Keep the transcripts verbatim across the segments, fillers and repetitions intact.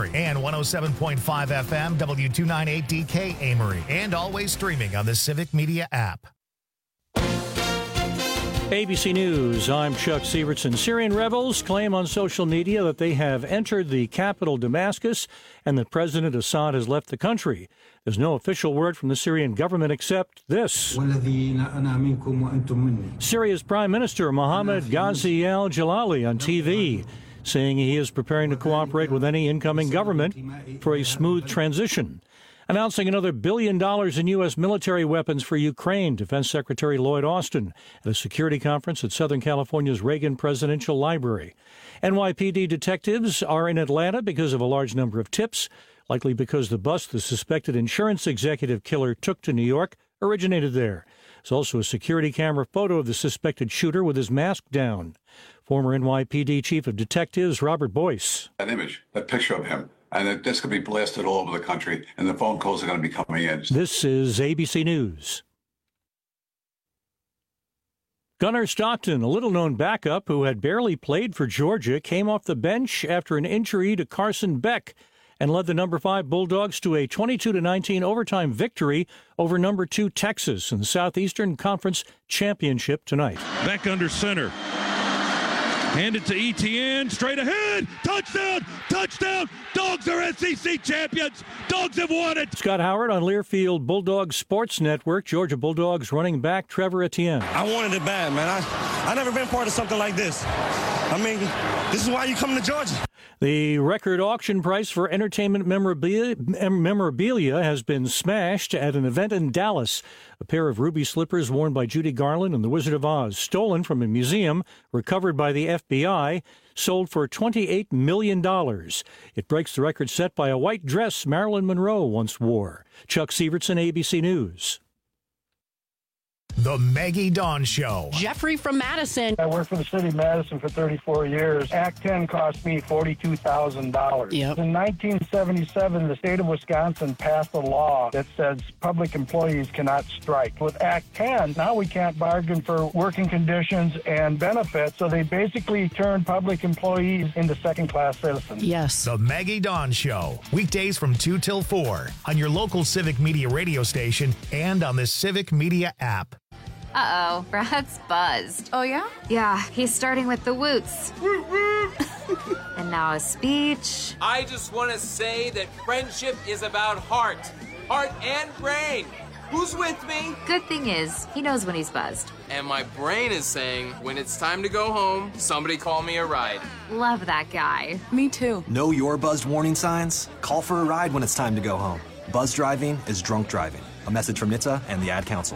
Amory, and one oh seven point five F M W two ninety-eight D K Amory, and always streaming on the Civic Media app. A B C News, I'm Chuck Sievertson. Syrian rebels claim on social media that they have entered the capital Damascus and that President Assad has left the country. There's no official word from the Syrian government except this. Syria's Prime Minister Mohammed Ghazi al-Jalali on T V, saying he is preparing to cooperate with any incoming government for a smooth transition. Announcing another billion dollars in U S military weapons for Ukraine, Defense Secretary Lloyd Austin at a security conference at Southern California's Reagan Presidential Library. N Y P D detectives are in Atlanta because of a large number of tips, likely because the bus the suspected insurance executive killer took to New York originated there. There's also a security camera photo of the suspected shooter with his mask down. Former N Y P D Chief of Detectives Robert Boyce. That image, that picture of him. And this could be blasted all over the country, and the phone calls are going to be coming in. This is A B C News. Gunnar Stockton, a little-known backup who had barely played for Georgia, came off the bench after an injury to Carson Beck and led the number five Bulldogs to a twenty-two to nineteen overtime victory over number two Texas in the Southeastern Conference Championship tonight. Beck under center. Hand it to Etienne, straight ahead, touchdown, touchdown, Dogs are S E C champions, Dogs have won it. Scott Howard on Learfield Bulldogs Sports Network, Georgia Bulldogs running back Trevor Etienne. I wanted it bad, man. I I never been part of something like this. I mean, this is why you come to Georgia. The record auction price for entertainment memorabilia, memorabilia has been smashed at an event in Dallas. A pair of ruby slippers worn by Judy Garland and the Wizard of Oz, stolen from a museum, recovered by the F B I, sold for twenty-eight million dollars. It breaks the record set by a white dress Marilyn Monroe once wore. Chuck Sievertson, A B C News. The Maggie Dawn Show. Jeffrey from Madison. I worked for the city of Madison for thirty-four years. Act ten cost me forty-two thousand dollars. Yep. In nineteen seventy-seven, the state of Wisconsin passed a law that says public employees cannot strike. With Act ten, now we can't bargain for working conditions and benefits, so they basically turned public employees into second-class citizens. Yes. The Maggie Dawn Show. Weekdays from two till four on your local Civic Media radio station and on the Civic Media app. Uh-oh, Brad's buzzed. Oh, yeah? Yeah, he's starting with the woots. And now a speech. I just want to say that friendship is about heart. Heart and brain. Who's with me? Good thing is, he knows when he's buzzed. And my brain is saying, when it's time to go home, somebody call me a ride. Love that guy. Me too. Know your buzzed warning signs? Call for a ride when it's time to go home. Buzz driving is drunk driving. A message from N H T S A and the Ad Council.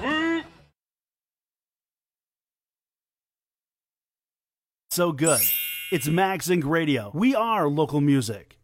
So good. It's MagZinc Radio. We are local music.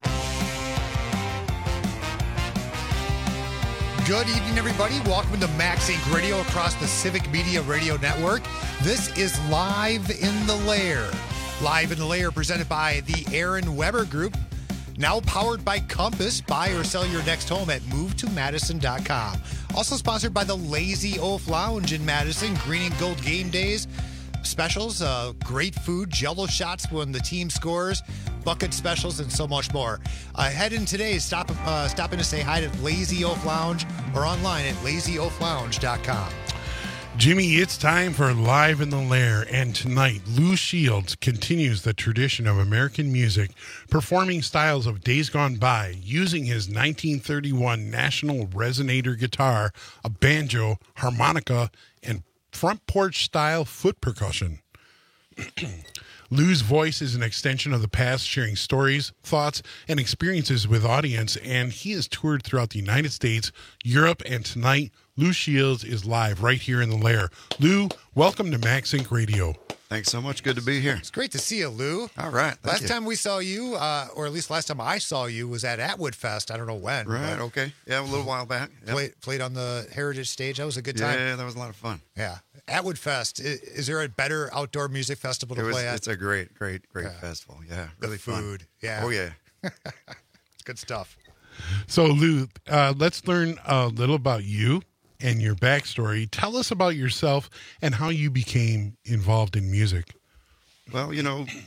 Good evening, everybody. Welcome to MagZinc Radio across the Civic Media Radio Network. This is Live in the Lair. Live in the Lair presented by the Aaron Weber Group. Now powered by Compass. Buy or sell your next home at move to madison dot com. Also sponsored by the Lazy Oaf Lounge in Madison. Green and Gold game days. Specials, uh, great food, Jell-O shots when the team scores, bucket specials, and so much more. Uh, head in today, stop uh, stop in to say hi to Lazy Oaf Lounge or online at lazy oaf lounge dot com. Jimmy, it's time for Live in the Lair, and tonight, Lou Shields continues the tradition of American music, performing styles of days gone by, using his nineteen thirty-one National Resonator guitar, a banjo, harmonica, and front porch style foot percussion. Lou's voice is an extension of the past, sharing stories, thoughts, and experiences with audience, and he has toured throughout the United States, Europe, and tonight, Lou Shields is live right here in the Lair. Lou, welcome to MagZinc Radio. Thanks so much. Good to be here. It's great to see you, Lou. All right. Last you. time we saw you, uh, or at least last time I saw you, was at Atwood Fest. I don't know when. Right, okay. Yeah, a little while back. Yep. Played, played on the Heritage stage. That was a good time. Yeah, that was a lot of fun. Yeah. Atwood Fest. Is, is there a better outdoor music festival to it was, play at? It's a great, great, great yeah. festival. Yeah, really the food. Fun. Yeah. Oh, yeah. It's good stuff. So, Lou, uh, let's learn a little about you and your backstory. Tell us about yourself and how you became involved in music. Well, you know,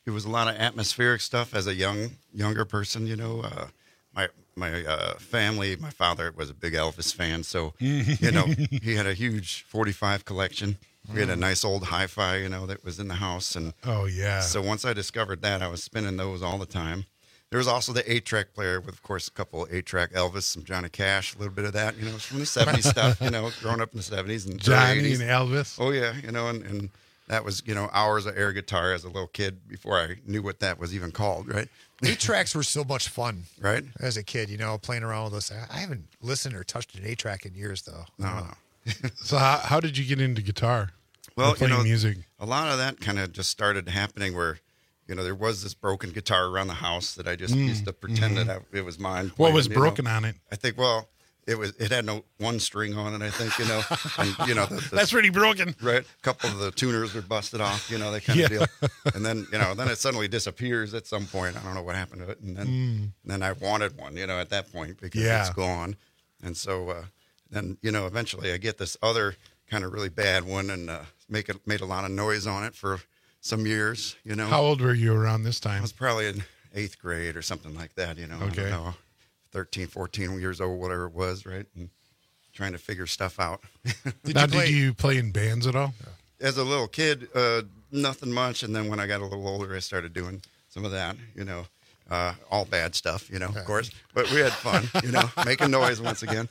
it was a lot of atmospheric stuff as a young younger person. You know, uh, my my uh, family, my father was a big Elvis fan, so you know he had a huge forty-five collection. We had a nice old hi-fi, you know, that was in the house, and oh yeah. So once I discovered that, I was spinning those all the time. There was also the eight-track player with, of course, a couple of eight-track Elvis, some Johnny Cash, a little bit of that, you know, it's from the seventies stuff, you know, growing up in the seventies and Johnny eighties. and Elvis. Oh yeah, you know, and, and that was, you know, hours of air guitar as a little kid before I knew what that was even called, right? Eight tracks were so much fun, right? As a kid, you know, playing around with those. I haven't listened or touched an eight track in years, though. No, no. So how, how did you get into guitar? Well, or playing you know, music. A lot of that kind of just started happening where, you know, there was this broken guitar around the house that I just Mm, used to pretend mhm. that I, it was mine. What was playing, you broken know. on it? I think, well, it was it had no one string on it, I think, you know. And, you know, the, the, That's pretty broken. Right. A couple of the tuners were busted off, you know, that kind of Yeah. deal. And then, you know, then it suddenly disappears at some point. I don't know what happened to it. And then, Mm. and then I wanted one, you know, at that point because Yeah. it's gone. And so uh, then, you know, eventually I get this other kind of really bad one and uh, make it made a lot of noise on it for some years, you know. How old were you around this I time? was probably in eighth grade or something like that, you know. I don't Okay. know, thirteen, fourteen years old, whatever it was, right? And trying to figure stuff out. Did now, you play- did you play in bands at all? As a little kid, uh, nothing much. And then when I got a little older, I started doing some of that, you know. Uh, all bad stuff, you know, of course. But we had fun, you know, making noise once again.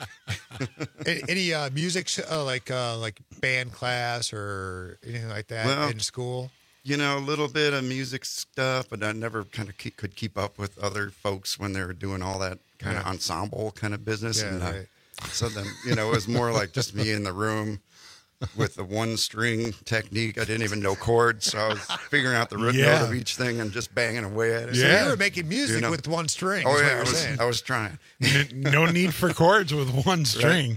any any uh, music, sh- uh, like uh, like band class or anything like that Well, in school? You know, a little bit of music stuff, but I never kind of keep, could keep up with other folks when they were doing all that kind of Yeah. ensemble kind of business. Yeah, and uh, right. so then, you know, it was more like just me in the room with the one string technique. I didn't even know chords, so I was figuring out the root Yeah. note of each thing and just banging away at it. So you were making music You know? with one string. Oh is what yeah, you're I was, saying. I was trying. No need for chords with one string.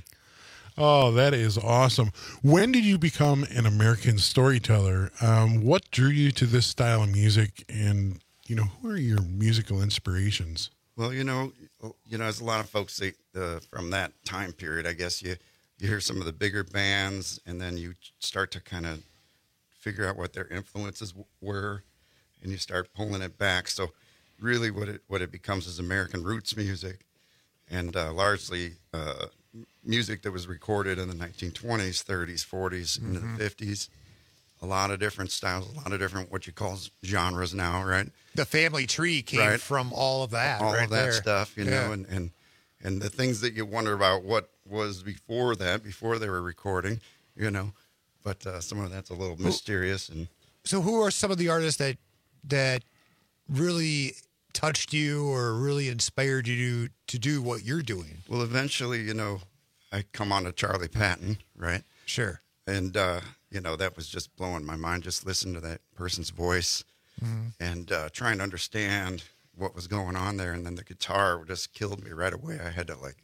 Oh, that is awesome. When did you become an American storyteller? Um, what drew you to this style of music? And, you know, who are your musical inspirations? Well, you know, you know, as a lot of folks say uh, from that time period, I guess you you hear some of the bigger bands, and then you start to kind of figure out what their influences w- were, and you start pulling it back. So, really, what it what it becomes is American roots music, and uh, largely uh, music that was recorded in the nineteen twenties, thirties, forties, and Mhm. the fifties. A lot of different styles, a lot of different what you call genres now, right? The family tree came Right. from all of that. all right of that there. stuff, you Yeah. know, and, and and the things that you wonder about what was before that, before they were recording, you know. But uh, some of that's a little mysterious. And So, who are some of the artists that that really touched you or really inspired you to, to do what you're doing? well, eventually, you know, I come on to Charlie Patton, right? Sure. And uh, you know, that was just blowing my mind. Just listening to that person's voice Mhm. and uh, trying to understand what was going on there. And then the guitar just killed me right away. I had to like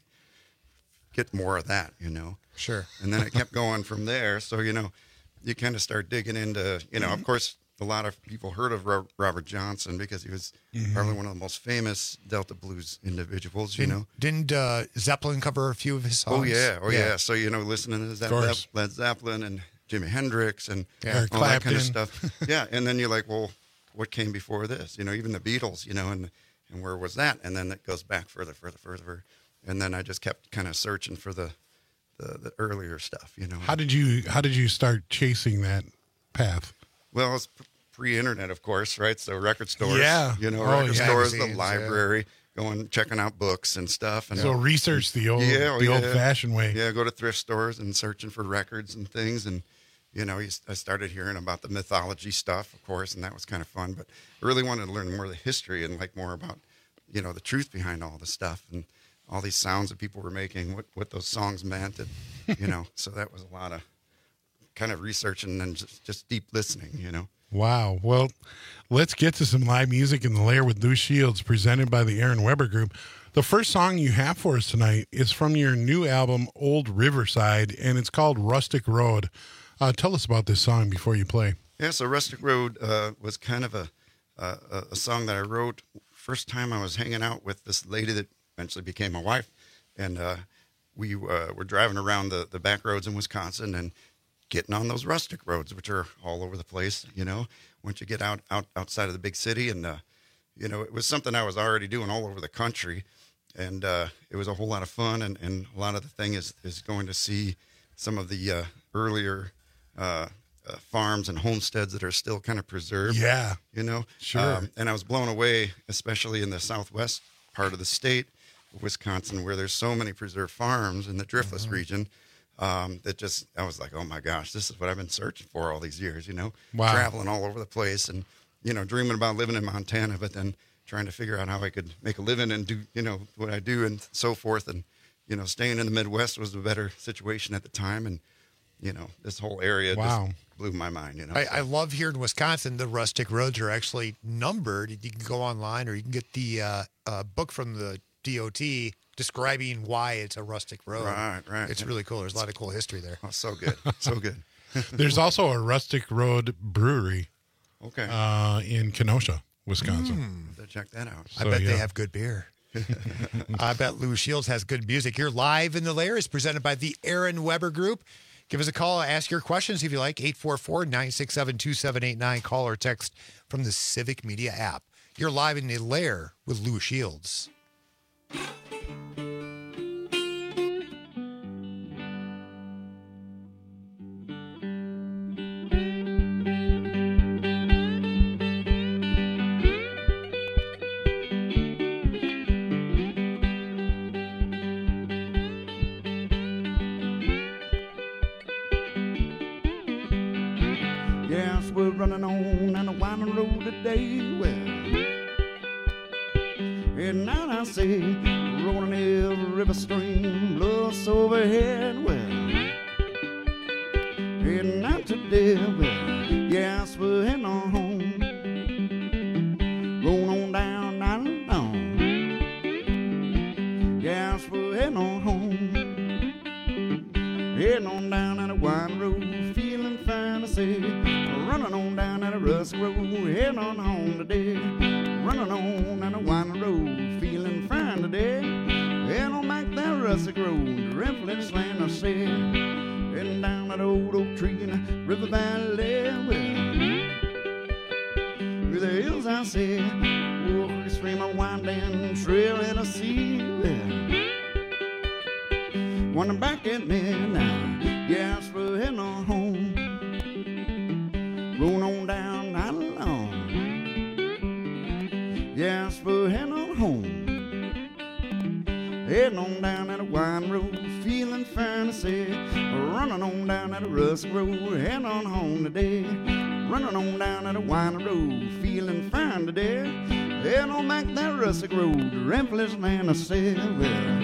get more of that, you know. Sure. And then it kept going from there. So, you know, you kind of start digging into, you know, of course, a lot of people heard of Ro- Robert Johnson because he was Mhm. probably one of the most famous Delta blues individuals, you Didn't, know. didn't uh, Zeppelin cover a few of his songs? Oh, yeah. Oh, yeah. So, you know, listening to Ze- course. Led Zeppelin and Jimi Hendrix and Yeah. Eric all that kind of Clapton. stuff. Yeah. And then you're like, well, what came before this? You know, even the Beatles, you know, and, and where was that? And then it goes back further, further, further. And then I just kept kind of searching for the, the, the earlier stuff, you know. How did you How did you start chasing that path? Well, it's p- pre-internet, of course, right? So record stores, Yeah. you know, Oh, record yeah. stores, the Magazines, yeah. library, going checking out books and stuff. And So research the old Yeah, oh, the yeah. old fashioned way. Yeah, go to thrift stores and searching for records and things. And, you know, you s- I started hearing about the mythology stuff, of course, and that was kind of fun. But I really wanted to learn more of the history and like more about, you know, the truth behind all the stuff and all these sounds that people were making, what, what those songs meant. And, you know, so that was a lot of kind of research and then just, just deep listening, you know. Wow. Well, let's get to some live music in the lair with Lou Shields, presented by the Aaron Weber Group. The first song you have for us tonight is from your new album, Old Riverside, and it's called Rustic Road. Uh, tell us about this song before you play. Yeah, so Rustic Road uh, was kind of a, a a song that I wrote first time I was hanging out with this lady that eventually became my wife, and uh, we uh, were driving around the, the back roads in Wisconsin and getting on those rustic roads, which are all over the place, you know. once you get out, out outside of the big city. And, uh, you know, it was something I was already doing all over the country. And uh, it was a whole lot of fun. And, and a lot of the thing is, is going to see some of the uh, earlier uh, uh, farms and homesteads that are still kind of preserved. Yeah. You know? Sure. Um, and I was blown away, especially in the southwest part of the state, Wisconsin, where there's so many preserved farms in the driftless Mm-hmm. region. Um, that just, I was like, oh my gosh, this is what I've been searching for all these years, you know, Wow. traveling all over the place and, you know, dreaming about living in Montana, but then trying to figure out how I could make a living and do, you know, what I do and so forth. And, you know, staying in the Midwest was a better situation at the time. And, you know, this whole area Wow. just blew my mind, you know. I, so. I love here in Wisconsin, the rustic roads are actually numbered. You can go online or you can get the uh, uh, book from the D O T describing why it's a rustic road. Right, right. It's really cool. There's a lot of cool history there. Oh, so good. So good. There's also a Rustic Road Brewery. Okay. Uh, in Kenosha, Wisconsin. Mm. Check that out. I So, bet yeah. they have good beer. I bet Lou Shields has good music. You're live in the lair is presented by the Aaron Weber Group. Give us a call. Ask your questions if you like. eight four four, nine six seven, two seven eight nine. Call or text from the Civic Media app. You're live in the lair with Lou Shields. Yes, we're running on down the winding road today. Well, and now I see rolling every river stream, bluffs overhead. Well, and now today, well, yes, we're heading on home. Rolling on down, down along. Yes, we're heading on home. Heading on down that winding road, feeling fine to see. Running on down that rusty road, heading on home today. Running on down the winding road, feeling fine today. Heading on back that rusty road, rippling land I said. Heading down that old oak tree in the river valley. Well, through the hills I said, walk a stream of winding trail in the sea. Well, wondering back at me now, yes, we're heading on home. Rolling on down, not alone. Yes, we're heading on home. Heading on down that wine road, feeling fantasy. Running on down that rusty road, heading on home today. Running on down that wine road, feeling fine today. Heading on back that rusty road, Remplis land I said, well.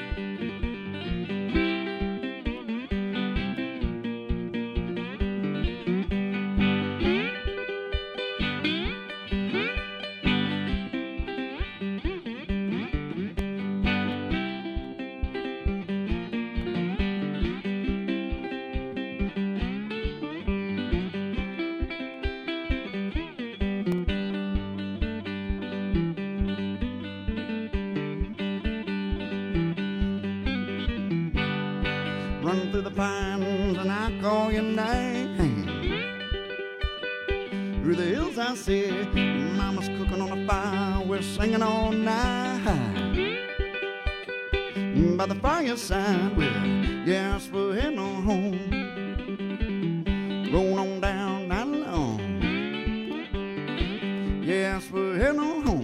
Running through the pines and I call your name. Through the hills I see Mama's cooking on a fire, we're singing all night. By the fireside, well, yes, we're heading on home. Rolling on down, not alone. Yes, we're heading on home.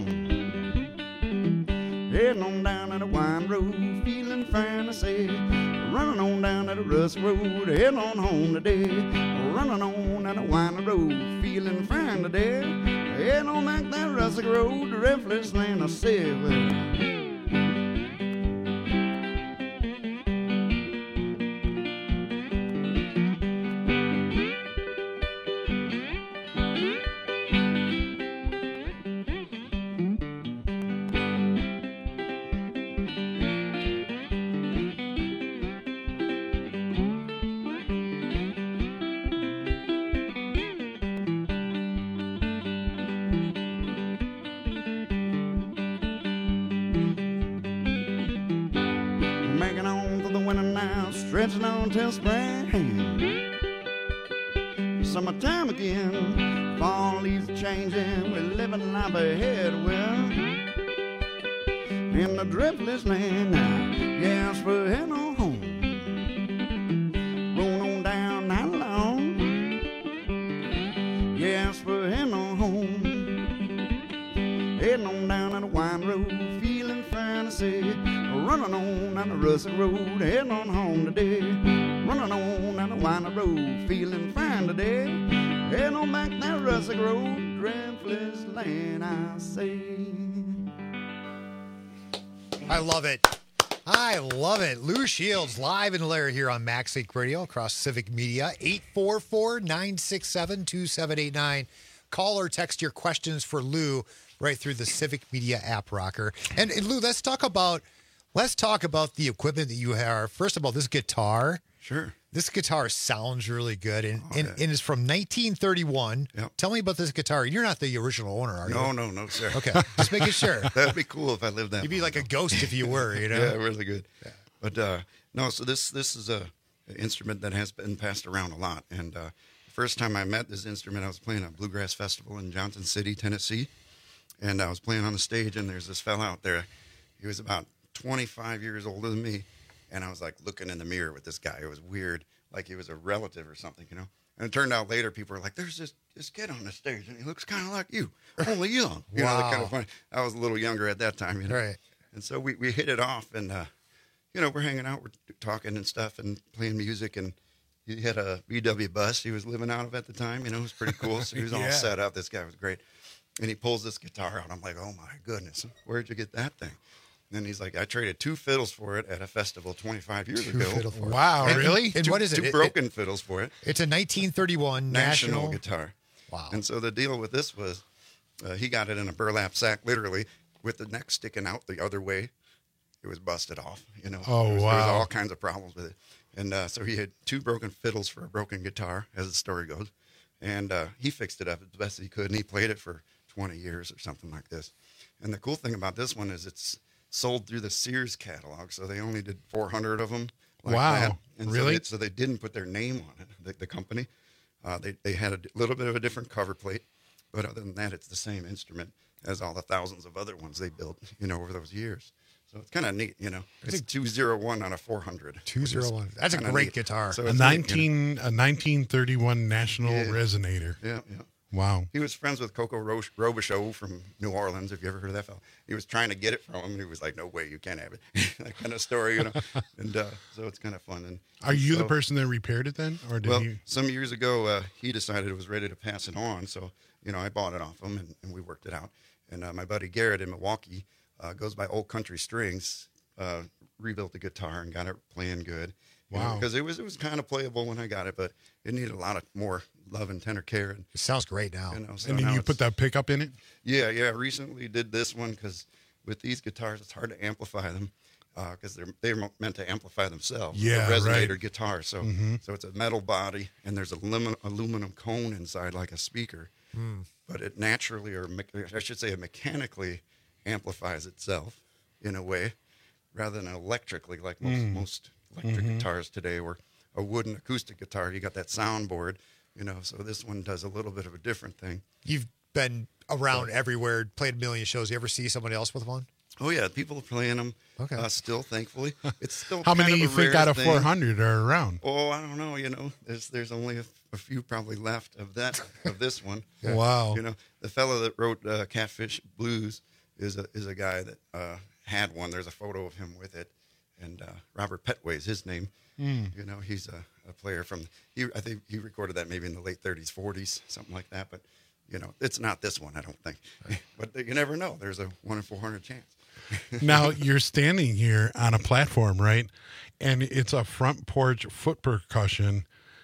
Heading on down that wine road, feeling fantasy. Running on down that rust road, heading on home today. Running on down the winding road, feeling fine today. Heading on back that rustic road, the restless land of silver. Making on through the winter now, stretching on till spring. Summertime again, Fall leaves changing, we're living life ahead, well, in the driftless land now. Yes, we're heading on home. Roll on down that long. Yes, we're heading on home. Heading on down on the wine road, feeling fantasy. Running on down the rustic road, heading on home today. Running on down the wine road, feeling fine today. Heading on back that rustic road, driftless land, I say. I love it. I love it. Lou Shields live in the lair here on Max Inc Radio across Civic Media. eight four four, nine six seven, two seven eight nine. Call or text your questions for Lou right through the Civic Media app, Rocker. And, and Lou, let's talk about let's talk about the equipment that you have. First of all, this guitar. Sure. This guitar sounds really good, and, Oh, and, yeah. and it's from nineteen thirty-one. Yep. Tell me about this guitar. You're not the original owner, are you? No, no, no, sir. Okay, just making sure. That'd be cool if I lived that. You'd be like a ghost if you were, you know? Yeah, really good. Yeah. But uh, no, so this this is a an instrument that has been passed around a lot. And uh, the first time I met this instrument, I was playing at a bluegrass festival in Johnson City, Tennessee, and I was playing on the stage, and there's this fella out there. He was about twenty-five years older than me, and I was like looking in the mirror with this guy. It was weird, like he was a relative or something, you know. And it turned out later, people were like, "There's this this kid on the stage, and he looks kind of like you, only young." You know, that kind of funny. I was a little younger at that time, you know. Right. And so we, we hit it off, and uh, you know, we're hanging out, we're talking and stuff, and playing music. And he had a V W bus he was living out of at the time. You know, it was pretty cool. So he was Yeah. all set up. This guy was great. And he pulls this guitar out. I'm like, "Oh my goodness, where'd you get that thing?" And he's like, "I traded two fiddles for it at a festival twenty-five years Two ago." fiddle for it. Wow, And- really? And Two, what is it? Two It- broken it- fiddles for it. It's a nineteen thirty-one National, national, guitar. Wow. And so the deal with this was uh, he got it in a burlap sack, literally, with the neck sticking out the other way. It was busted off, you know. Oh, there was, There was wow. all kinds of problems with it. And uh, so he had two broken fiddles for a broken guitar, as the story goes. And uh, he fixed it up as best he could, and he played it for twenty years or something like this. And the cool thing about this one is it's sold through the Sears catalog, so they only did four hundred of them. Like Wow. that. And Really? So they, so they didn't put their name on it, the, the company. Uh, they, they had a little bit of a different cover plate, but other than that, it's the same instrument as all the thousands of other ones they built, you know, over those years. So it's kind of neat, you know. It's two oh one on a four hundred. two oh one. That's a Kinda great neat. guitar. So A it's neat, you know. nineteen a nineteen thirty-one National Yeah. Resonator. Yeah, yeah. Wow. He was friends with Coco Ro- Robichaux from New Orleans. Have you ever heard of that fellow? He was trying to get it from him, and he was like, "No way, you can't have it." That kind of story, you know. And uh, so it's kind of fun. And Are you so, the person that repaired it then, or did Well, you? some years ago, uh, he decided it was ready to pass it on. So, you know, I bought it off him, and, and we worked it out. And uh, my buddy Garrett in Milwaukee uh, goes by Old Country Strings. Uh, rebuilt the guitar and got it playing good. You Wow. Because it was it was kind of playable when I got it, but it needed a lot of more love and tender care. And, It sounds great now. you know, so And then now you it's- put that pickup in it? Yeah, yeah. I recently did this one because with these guitars, it's hard to amplify them because they're they're meant to amplify themselves. Yeah, a resonator right. guitar. So Mhm. so it's a metal body and there's aluminum aluminum cone inside like a speaker, Hmm. but it naturally or me- I should say it mechanically amplifies itself in a way rather than electrically like most Mm. most electric Mhm. guitars today. Or a wooden acoustic guitar, you got that soundboard. You know, so this one does a little bit of a different thing. You've been around everywhere, played a million shows. You ever see somebody else with one? Oh yeah, people are playing them. Okay. Uh, still, thankfully, it's still. How kind many of do a you think rare out of thing. four hundred are around? Oh, I don't know. You know, there's there's only a, a few probably left of that of this one. Wow. You know, the fellow that wrote uh, Catfish Blues is a is a guy that uh, had one. There's a photo of him with it, and uh, Robert Petway is his name. Mm. You know, he's a, a player from. He I think he recorded that maybe in the late thirties, forties, something like that. But you know, it's not this one, I don't think. But you never know. There's a one in four hundred chance. Now you're standing here on a platform, right? And it's a front porch foot percussion.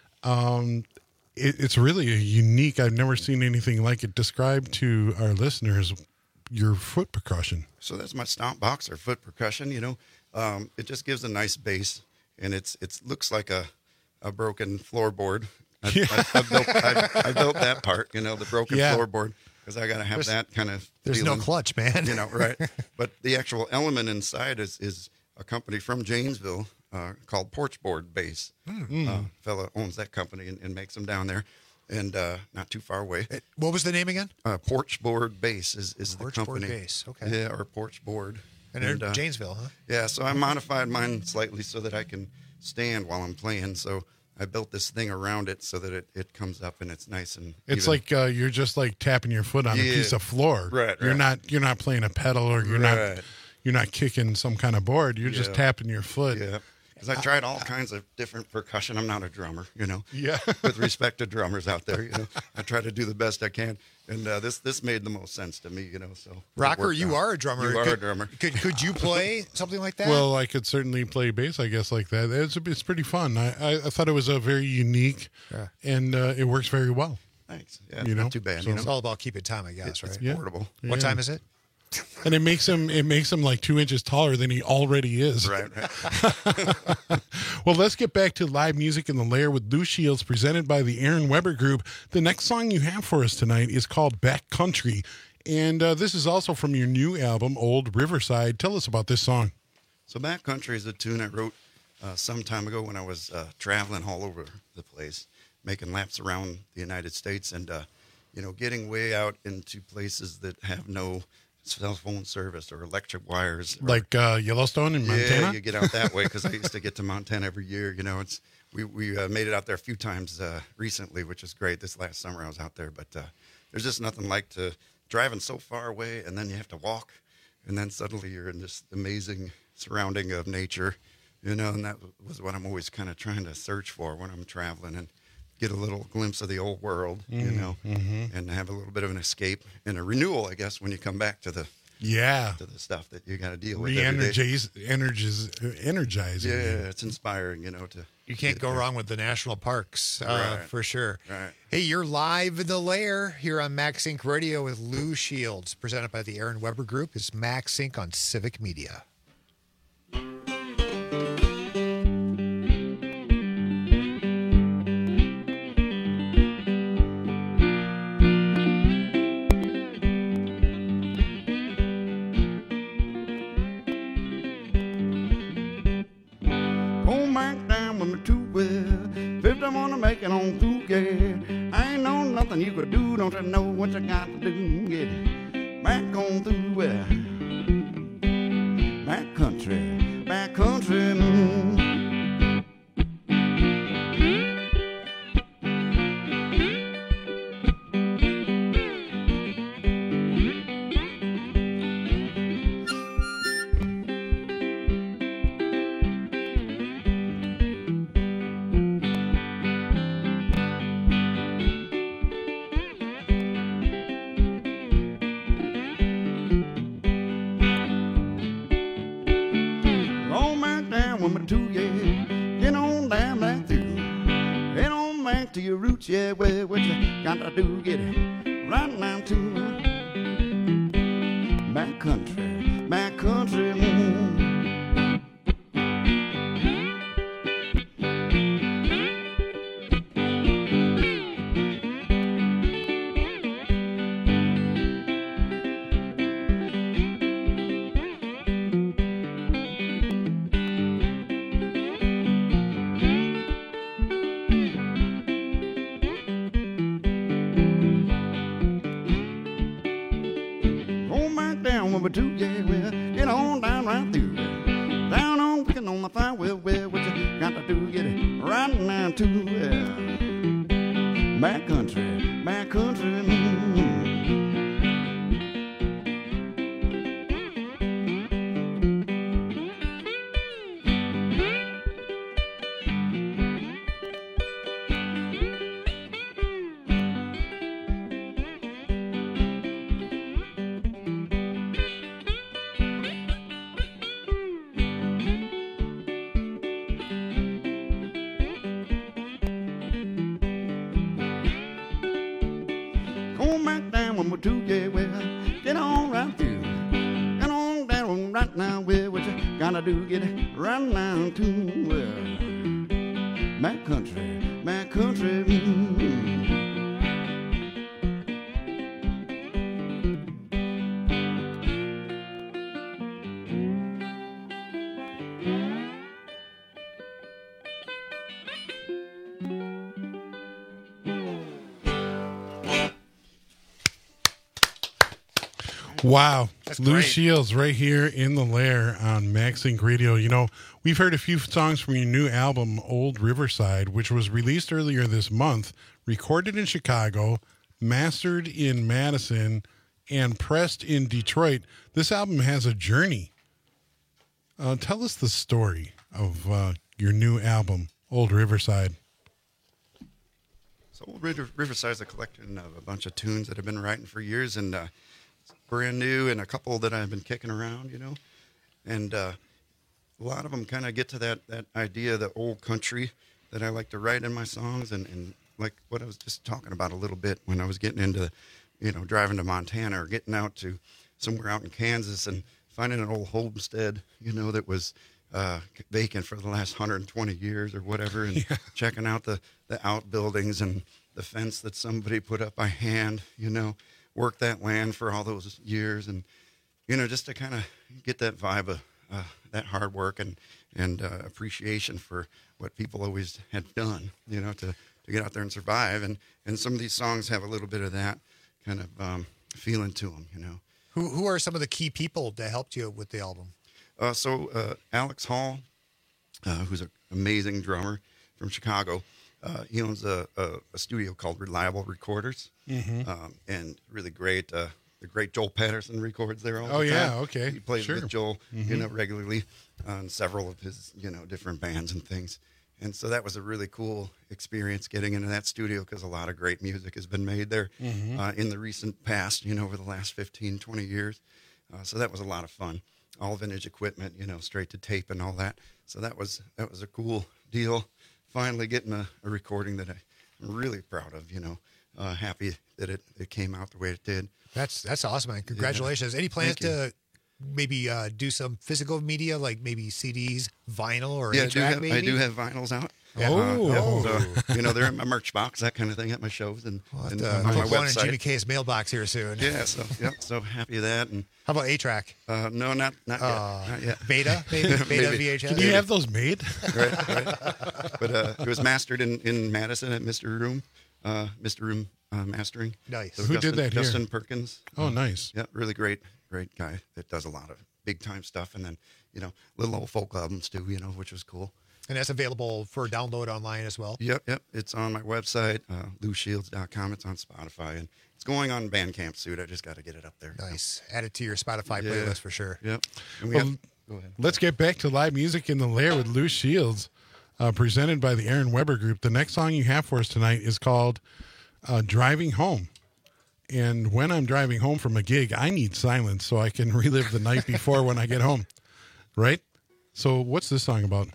Um, it, it's really a unique. I've never seen anything like it. Describe to our listeners your foot percussion. So that's my stomp box or foot percussion. You know, um, it just gives a nice bass, and it's it looks like a a broken floorboard. I've, Yeah. I've, I've, built, I've, I've built that part. You know, the broken Yeah. floorboard because I got to have There's- that kind of. There's no feeling. clutch, man. You know, right? But the actual element inside is is a company from Janesville uh, called Porchboard Bass. Mm. Uh, fella owns that company and, and makes them down there. and uh, not too far away. What was the name again? Uh, Porchboard Bass is, is the Porchboard company. Bass, okay. Yeah, or Porchboard. And they're in Janesville, huh? Yeah, so I modified mine slightly so that I can stand while I'm playing. So I built this thing around it so that it, it comes up and it's nice and It's even. like uh, you're just like tapping your foot on a Yeah. piece of floor. Right, You're right. not you're not playing a pedal or you're Right. not you're not kicking some kind of board. You're just Yeah. tapping your foot. Yeah. Because I tried all kinds of different percussion. I'm not a drummer, you know. Yeah. With respect to drummers out there, you know, I try to do the best I can, and uh, this this made the most sense to me, you know. So it Rocker, worked you out. are a drummer. You are could, a drummer. Could could you play something like that? Well, I could certainly play bass, I guess, like that. It's it's pretty fun. I, I, I thought it was a very unique, Yeah. and uh, it works very well. Thanks. Yeah, you know, not too bad. So- you know? It's all about keeping time, I guess, right? It's Yeah. portable. What Yeah. time is it? And it makes him it makes him like two inches taller than he already is. Right. right. Well, let's get back to live music in the lair with Lou Shields, presented by the Aaron Weber Group. The next song you have for us tonight is called Back Country, and uh, this is also from your new album, Old Riverside. Tell us about this song. So Back Country is a tune I wrote uh, some time ago when I was uh, traveling all over the place, making laps around the United States, and uh, you know, getting way out into places that have no cell phone service or electric wires. Or, Like uh, Yellowstone in Montana? Yeah, you get out that way because I used to get to Montana every year. You know, it's we we uh, made it out there a few times uh, recently, which is great. This last summer I was out there, but uh, there's just nothing like to driving so far away, and then you have to walk, and then suddenly you're in this amazing surrounding of nature. You know, and that was what I'm always kind of trying to search for when I'm traveling and get a little glimpse of the old world, you Mm, know, mhm. and have a little bit of an escape and a renewal, I guess, when you come back to the Yeah. to the stuff that you got to deal with. every day. Re-energize, energize, energizing. Yeah, you. it's inspiring, you know. To You can't go wrong with the national parks, uh, Right. for sure. Right. Hey, you're live in the lair here on Max Inc Radio with Lou Shields, presented by the Aaron Weber Group. It's Max Inc on Civic Media. Go back down with my two wheel. Fifth, I wanna make it on through, yeah. I ain't know nothing you could do. Don't you know what you got to do? Get it back on through, yeah. Back country, back country. Mm. Go back down with my two, yeah. Get on down back through. Get on back to your roots, yeah. Well, what you got to do? Get it right now to back country, back country. Mm. Go back down with my two, yeah, well, get on down right through. Down on, picking on the fire, well, well, what you got to do? Get it right now to, well, back country, back country. Mm. Go back down with my two, yeah, well, get on right through. Get on down right now, well, what you gotta do? Get it right now to, well, back country, back country. Mm. Wow. That's Lou great. Shields right here in the Lair on MaxInc Radio. You know, we've heard a few songs from your new album, Old Riverside, which was released earlier this month, recorded in Chicago, mastered in Madison, and pressed in Detroit. This album has a journey. Uh, tell us the story of uh, your new album, Old Riverside. So Old River, Riverside is a collection of a bunch of tunes that I've been writing for years, and uh, it's brand new, and a couple that I've been kicking around, you know. And uh, a lot of them kind of get to that, that idea of the old country that I like to write in my songs, and, and like what I was just talking about a little bit when I was getting into, you know, driving to Montana or getting out to somewhere out in Kansas and finding an old homestead, you know, that was uh, vacant for the last one hundred twenty years or whatever, and yeah. checking out the, the outbuildings and the fence that somebody put up by hand, you know, worked that land for all those years, and, you know, just to kind of get that vibe of uh, that hard work and, and uh, appreciation for what people always had done, you know, to, to get out there and survive. And, and some of these songs have a little bit of that kind of um, feeling to them, you know. Who who are some of the key people that helped you with the album? Uh, so uh, Alex Hall, uh, who's an amazing drummer from Chicago, uh, he owns a, a, a studio called Reliable Recorders, Mhm. um, and really great. Uh, the great Joel Patterson records there all Oh, the time. yeah, okay, He plays sure. with Joel, you Mhm. know, regularly on several of his, you know, different bands and things. And so that was a really cool experience getting into that studio, because a lot of great music has been made there Mhm. uh, in the recent past, you know, over the last fifteen, twenty years. Uh, so that was a lot of fun. All vintage equipment, you know, straight to tape and all that. So that was that was a cool deal. Finally getting a, a recording that I'm really proud of, you know, uh, happy that it, it came out the way it did. That's that's awesome, man. Congratulations. Yeah. Any plans Thank you. to maybe uh, do some physical media, like maybe C Ds, vinyl, or Yeah, I eight do, track, have, maybe? I do have vinyls out. Yeah. Uh, Oh. yeah, so, you know, they're in my merch box, that kind of thing, at my shows and, We'll have and to on my put one in website. Jimmy K's mailbox here soon. Yeah, so yeah, so happy of that. And how about eight track? Uh, no, not not yet. Uh, not yet. Beta, maybe? Beta V H S? Can you have those made? right, right. But uh, it was mastered in, in Madison at Mister Room, uh, Mister Room uh, Mastering. Nice. So Who did Justin, that here? Justin Perkins. Oh, Uh, nice. Yeah, really great, great guy that does a lot of big time stuff, and then you know little old folk albums too, you know, which was cool. And that's available for download online as well? Yep, yep. It's on my website, uh, lou shields dot com. It's on Spotify, and it's going on Bandcamp soon. I just got to get it up there. Nice. Add it to your Spotify Yeah. playlist for sure. Yep. And we Well, have, go ahead. let's get back to live music in the Lair with Lou Shields, uh, presented by the Aaron Weber Group. The next song you have for us tonight is called uh, Driving Home. And when I'm driving home from a gig, I need silence so I can relive the night before when I get home. Right? So what's this song about?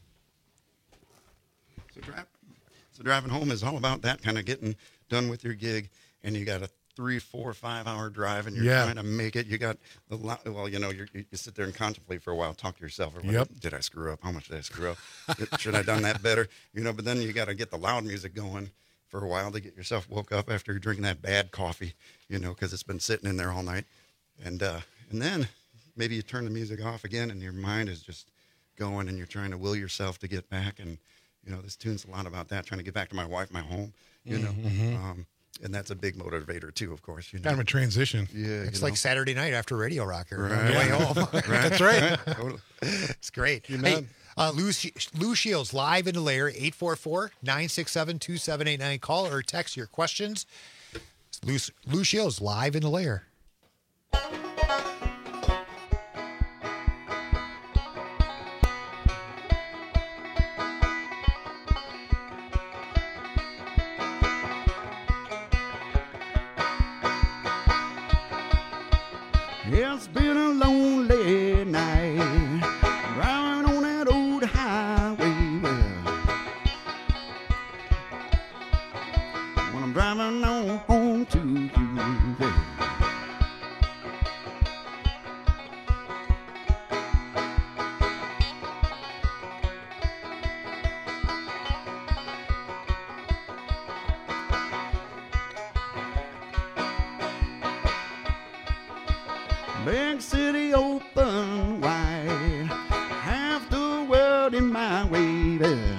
So, dri- so driving home is all about that, kind of getting done with your gig, and you got a three, four, five hour drive, and you're Yeah. trying to make it. You got the lo- well, you know, you're, you you sit there and contemplate for a while, talk to yourself. Or what, Yep. Did I screw up? How much did I screw up? Should I have done that better? You know, but then you got to get the loud music going for a while to get yourself woke up after you're drinking that bad coffee, you know, because it's been sitting in there all night, and uh, and then maybe you turn the music off again, and your mind is just going, and you're trying to will yourself to get back. And you know, this tune's a lot about that, trying to get back to my wife, my home, you know, Mhm. um, and that's a big motivator too, of course. You know, Kind of a transition. yeah, It's you like know. Saturday night after Radio Rocker. Right. On the way home. Right. That's right. Right. Totally. It's great. You Hey, know- uh, Lou, Sh- Lou Shields, live in the Lair, eight four four, nine six seven, two seven eight nine. Call or text your questions. It's Lou, Lou Shields, live in the Lair. It's been a lonely night driving on that old highway. Well, when I'm driving on home to you, yeah. Big city open wide, half the world in my way there.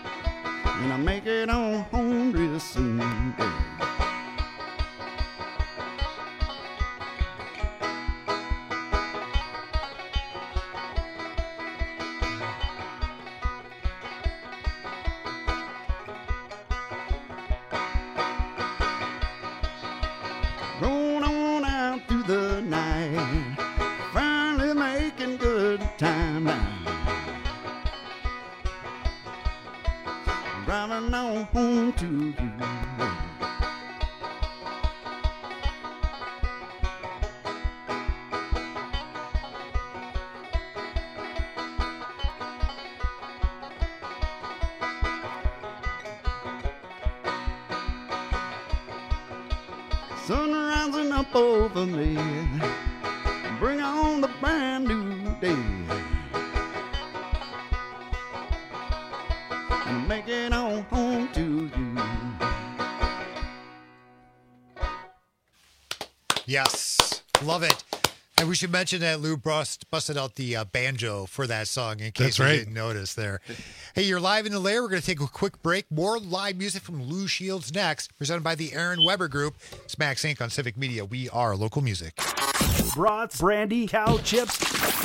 And I make it on home real soon. Yeah. the night. Finally making good time now. Driving on home to you. Sun rising up over me, bring on the brand new day, and make it on home to you. Yes, love it. And we should mention that Lou bust, busted out the uh, banjo for that song in case That's you right. didn't notice there. Hey, you're live in the lair. We're going to take a quick break. More live music from Lou Shields next, presented by the Aaron Weber Group. It's Max Incorporated on Civic Media. We are local music. Brats, brandy, cow chips,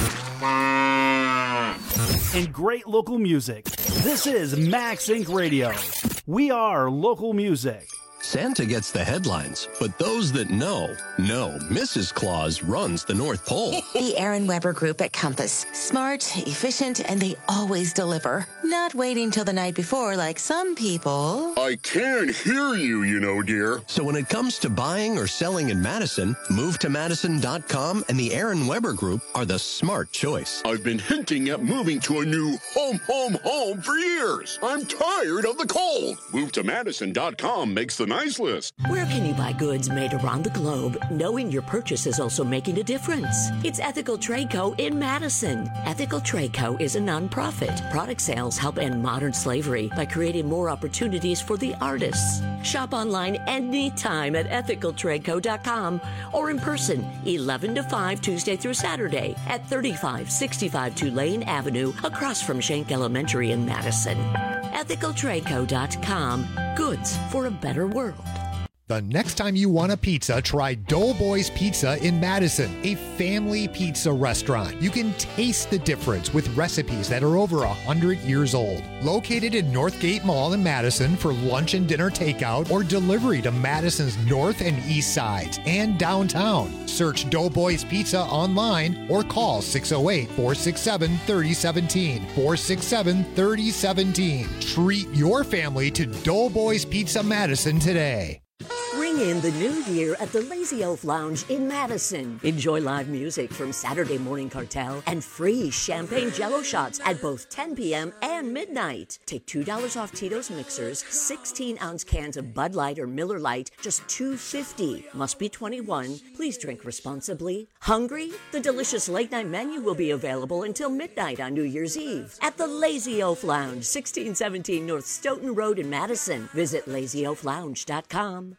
and great local music. This is Max Incorporated Radio. We are local music. Santa gets the headlines, but those that know, know Missus Claus runs the North Pole. The Aaron Weber Group at Compass. Smart, efficient, and they always deliver. Not waiting till the night before like some people. I can't hear you, you know, dear. So when it comes to buying or selling in Madison, move to Madison dot com and the Aaron Weber Group are the smart choice. I've been hinting at moving to a new home, home, home for years. I'm tired of the cold. Move to Madison dot com makes the nice list. Where can you buy goods made around the globe, knowing your purchase is also making a difference? It's Ethical Trade Co. in Madison. Ethical Trade Co. is a nonprofit. Product sales help end modern slavery by creating more opportunities for the artists. Shop online anytime at ethical trade co dot com or in person eleven to five Tuesday through Saturday at thirty-five sixty-five Tulane Avenue across from Schenck Elementary in Madison. ethical trade co dot com. Goods for a better world. The next time you want a pizza, try Doughboys Pizza in Madison, a family pizza restaurant. You can taste the difference with recipes that are over one hundred years old. Located in Northgate Mall in Madison for lunch and dinner takeout or delivery to Madison's north and east sides and downtown. Search Doughboys Pizza online or call six oh eight, four six seven, three oh one seven, four six seven, three oh one seven. Treat your family to Doughboys Pizza Madison today. Ring in the new year at the Lazy Oaf Lounge in Madison. Enjoy live music from Saturday Morning Cartel and free champagne jello shots at both ten p.m. and midnight. Take two dollars off Tito's mixers, sixteen ounce cans of Bud Light or Miller Lite, just two dollars and fifty cents. Must be twenty-one. Please drink responsibly. Hungry? The delicious late night menu will be available until midnight on New Year's Eve at the Lazy Oaf Lounge, sixteen seventeen North Stoughton Road in Madison. Visit lazy oaf lounge dot com.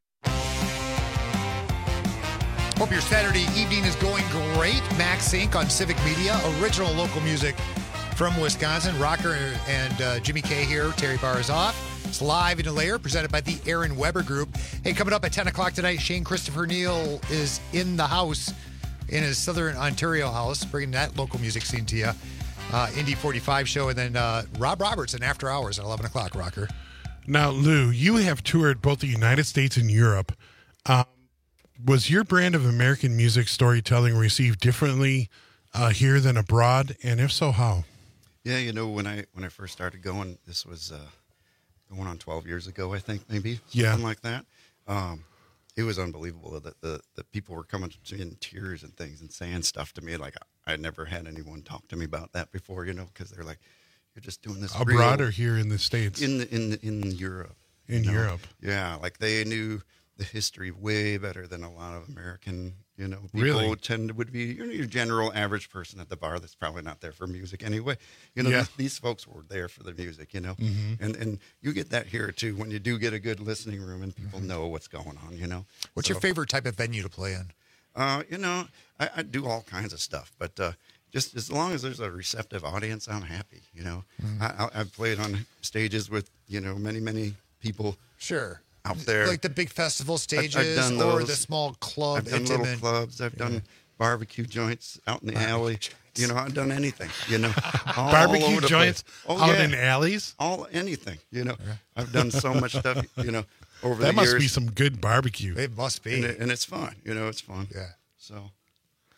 Hope your Saturday evening is going great. Max Incorporated on Civic Media, original local music from Wisconsin. Rocker and uh, Jimmy K here. Terry Barr is off. It's live in the layer, presented by the Aaron Weber Group. Hey, coming up at ten o'clock tonight, Shane Christopher Neal is in the house, in his Southern Ontario house, bringing that local music scene to you. Uh, Indy forty-five show, and then uh, Rob Roberts in After Hours at eleven o'clock, Rocker. Now, Lou, you have toured both the United States and Europe. Um, was your brand of American music storytelling received differently uh, here than abroad? And if so, how? Yeah, you know, when I when I first started going, this was uh, going on twelve years ago, I think, maybe. Yeah. Something like that. Um, it was unbelievable that the, the people were coming to me in tears and things and saying stuff to me. Like, I never had anyone talk to me about that before, you know, because they're like, you're just doing this abroad real, or here in the States? In the, in the, in Europe. In you know? Europe. Yeah, like they knew the history way better than a lot of American, you know, people Really? tend would be, you know, your general average person at the bar that's probably not there for music anyway. You know, Yeah. these, these folks were there for the music, you know, Mhm. and and you get that here too when you do get a good listening room and people know what's going on, you know. What's So, your favorite type of venue to play in? Uh, you know, I, I do all kinds of stuff, but uh, just as long as there's a receptive audience, I'm happy. You know, Mhm. I, I, I've played on stages with you know many many people. Sure. Out there, Like the big festival I've- stages I've done or those. the small club, I've done little intimate. clubs. I've Yeah. done barbecue joints out in the alley. You know, I've done anything. You know, all Barbecue over the joints place. Oh, out yeah. in alleys? All anything. You know, I've done so much stuff. You know, over That the must years. be some good barbecue. It must be, and, it, and it's fun. You know, it's fun. Yeah. So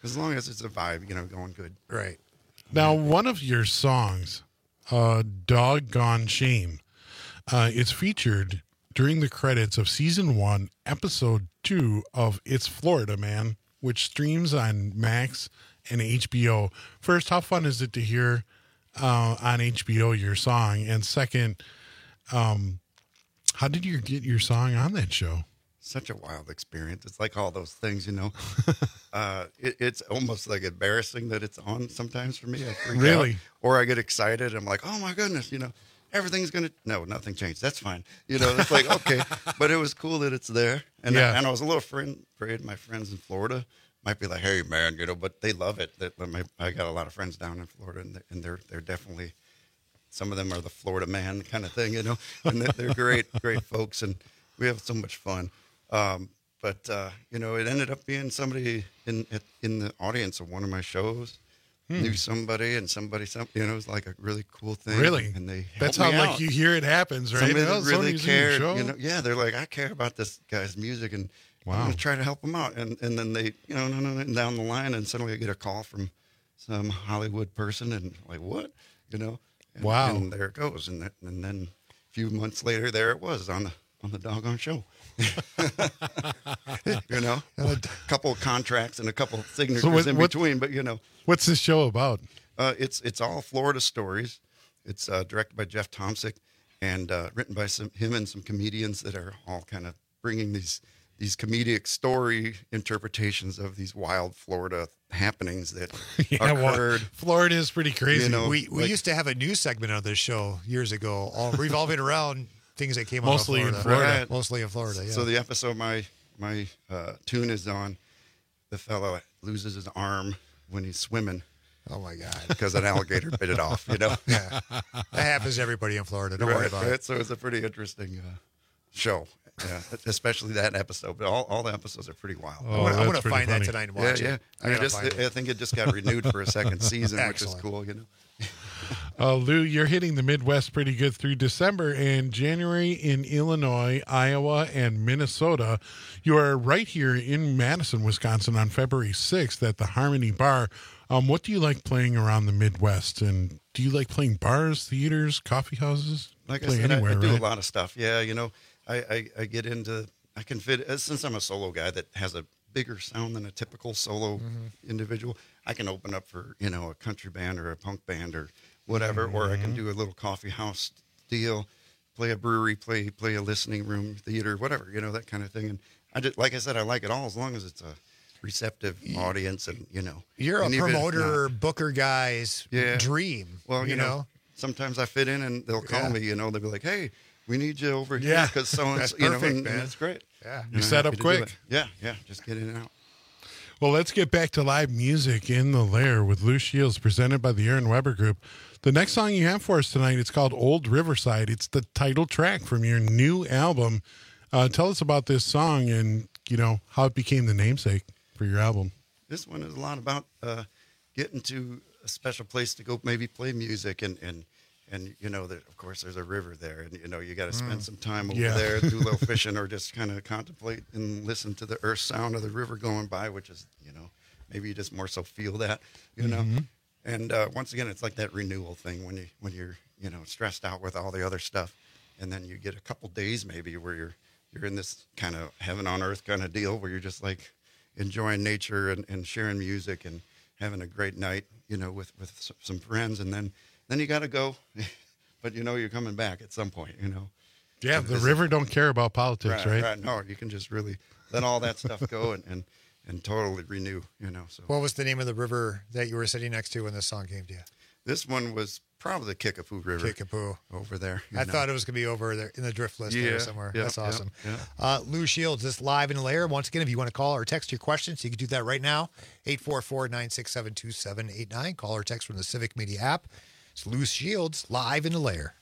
As long as it's a vibe, you know, going good. Right. Now, one of your songs, uh, Doggone Shame, uh, it's featured during the credits of season one, episode two of It's Florida Man, which streams on Max and H B O. First, how fun is it to hear uh, on H B O your song? And second, um, how did you get your song on that show? Such a wild experience. It's like all those things, you know. uh, it, it's almost like embarrassing that it's on sometimes for me. I freak Really? out. Or I get excited. I'm like, oh my goodness, you know, everything's going to, no, nothing changed. That's fine. You know, it's like, okay. But it was cool that it's there. And, Yeah. I, and I was a little friend, afraid my friends in Florida might be like, hey, man, you know, but they love it. That my, I got a lot of friends down in Florida, and they're, and they're, they're definitely, some of them are the Florida man kind of thing, you know. And they're, they're great, great folks, and we have so much fun. Um, but, uh, you know, it ended up being somebody in in the audience of one of my shows hmm. knew somebody and somebody, some, you know, it was like a really cool thing. Really? And they That's helped how, me like, out. you hear it happens, right? Somebody Oh, that really somebody's in your cared. show? You know, yeah, they're like, I care about this guy's music, and Wow. I'm going to try to help him out. And and then they, you know, no, no, no, down the line, and suddenly I get a call from some Hollywood person, and like, what? You know? And, Wow. And there it goes. And, that, and then a few months later, there it was on the on the doggone show. You know, a couple of contracts and a couple of signatures So what- in what- between, but you know, What's this show about? uh, it's it's all Florida stories. It's uh, directed by Jeff Tomsic and uh, written by some him and some comedians that are all kind of bringing these these comedic story interpretations of these wild Florida happenings that Yeah, well, occurred. Florida is pretty crazy. You know, We we like- used to have a news segment on this show years ago, all revolving around things that came out Mostly in of Florida. Florida. Right. Mostly in Florida, yeah. So the episode my my uh, tune is on, the fellow loses his arm when he's swimming. Oh my God! Because an alligator bit it off. You know. Yeah, that happens to everybody in Florida. Don't right, worry about right. it. So it's a pretty interesting uh, show, yeah, especially that episode. But all, all the episodes are pretty wild. Oh, I'm gonna, I'm that's gonna pretty find funny. that tonight and watch yeah, yeah. it. I I, mean, gotta just, find I it. think it just got renewed for a second season, which is Excellent. cool. You know. Uh, Lou, you're hitting the Midwest pretty good through December and January in Illinois, Iowa, and Minnesota. You are right here in Madison, Wisconsin on February sixth at the Harmony Bar. Um, what do you like playing around the Midwest? And do you like playing bars, theaters, coffee houses? Like I Play said, anywhere, I, I do right? a lot of stuff. Yeah, you know, I, I, I get into, I can fit, uh, since I'm a solo guy that has a bigger sound than a typical solo Mm-hmm. individual, I can open up for, you know, a country band or a punk band or whatever, or I Mm-hmm. can do a little coffee house deal, play a brewery, play play a listening room, theater, whatever, you know, that kind of thing. And I just, like I said, I like it all as long as it's a receptive audience and, you know. You're a and even if promoter, not- booker guy's Yeah. dream. Well, you, you know, know, sometimes I fit in and they'll call Yeah. me, you know, they'll be like, hey, we need you over here Yeah. because so That's you know, perfect, and, man. and it's great. Yeah. You know, set happy up to do quick. it. Yeah, yeah, just get in and out. Well, let's get back to live music in the Lair with Lou Shields, presented by the Aaron Weber Group. The next song you have for us tonight, it's called Old Riverside. It's the title track from your new album. Uh, tell us about this song and, you know, how it became the namesake for your album. This one is a lot about uh, getting to a special place to go maybe play music and, and, and you know, there, of course, there's a river there. And, you know, you got to spend Mm. some time over Yeah. there, do a little fishing or just kind of contemplate and listen to the earth sound of the river going by, which is, you know, maybe you just more so feel that, you know. Mhm. And uh, once again, it's like that renewal thing when you when you're you know stressed out with all the other stuff, and then you get a couple days maybe where you're you're in this kind of heaven on earth kind of deal where you're just like enjoying nature and, and sharing music and having a great night, you know, with with s- some friends, and then then you got to go, but you know you're coming back at some point, you know. Yeah, And the this- river don't care about politics, right? Right. No, you can just really let all that stuff go and, and and totally renew, you know. So what was the name of the river that you were sitting next to when this song came to you? this one was probably the Kickapoo River. Kickapoo. Over there. you I know. thought it was going to be over there in the drift list there Yeah, somewhere. yeah, That's yeah, awesome. yeah. Uh, Lou Shields, this live in the lair. Once again, if you want to call or text your questions, you can do that right now. eight four four, nine six seven, two seven eight nine. Call or text from the Civic Media app. It's Lou Shields, live in the lair.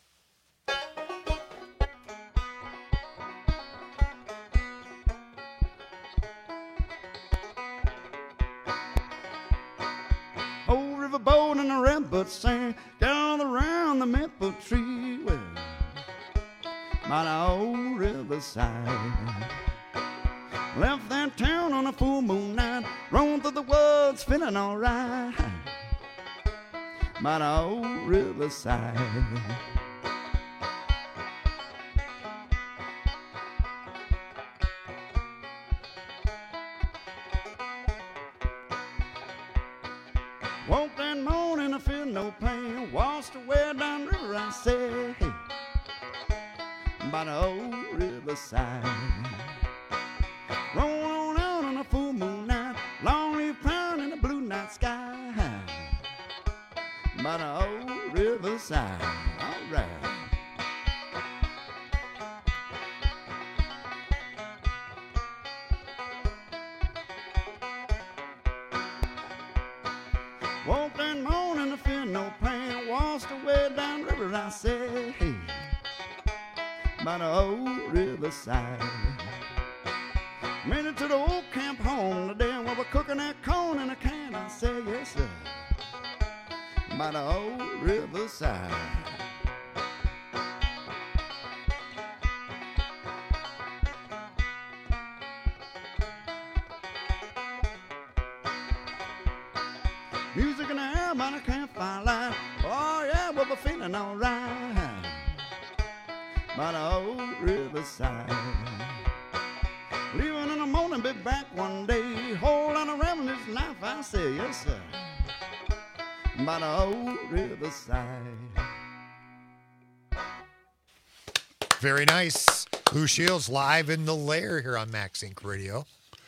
Old riverboat and a redbud sand down around the maple tree. Well, by the old riverside, Left that town on a full moon night, roamed through the woods, feeling alright by the old riverside. Woke that morning, I feel no pain. Washed away down the river, I say, hey, by the old riverside. Roll on out on a full moon night, long leaf pine in the blue night sky, by the old riverside. All right. Woke that morning, I feel no pain. Washed away down the river, I say, hey, by the old riverside. Made it to the old camp home today where we're cooking that corn in a can. I say, yes, sir, by the old riverside. Music in the air by the campfire light. Oh, yeah, we'll be feeling all right by the old riverside. Leaving in the morning, be back one day. Hold on around this life, I say, yes, sir, by the old riverside. Very nice. Lou Shields live in the lair here on Max Inc Radio.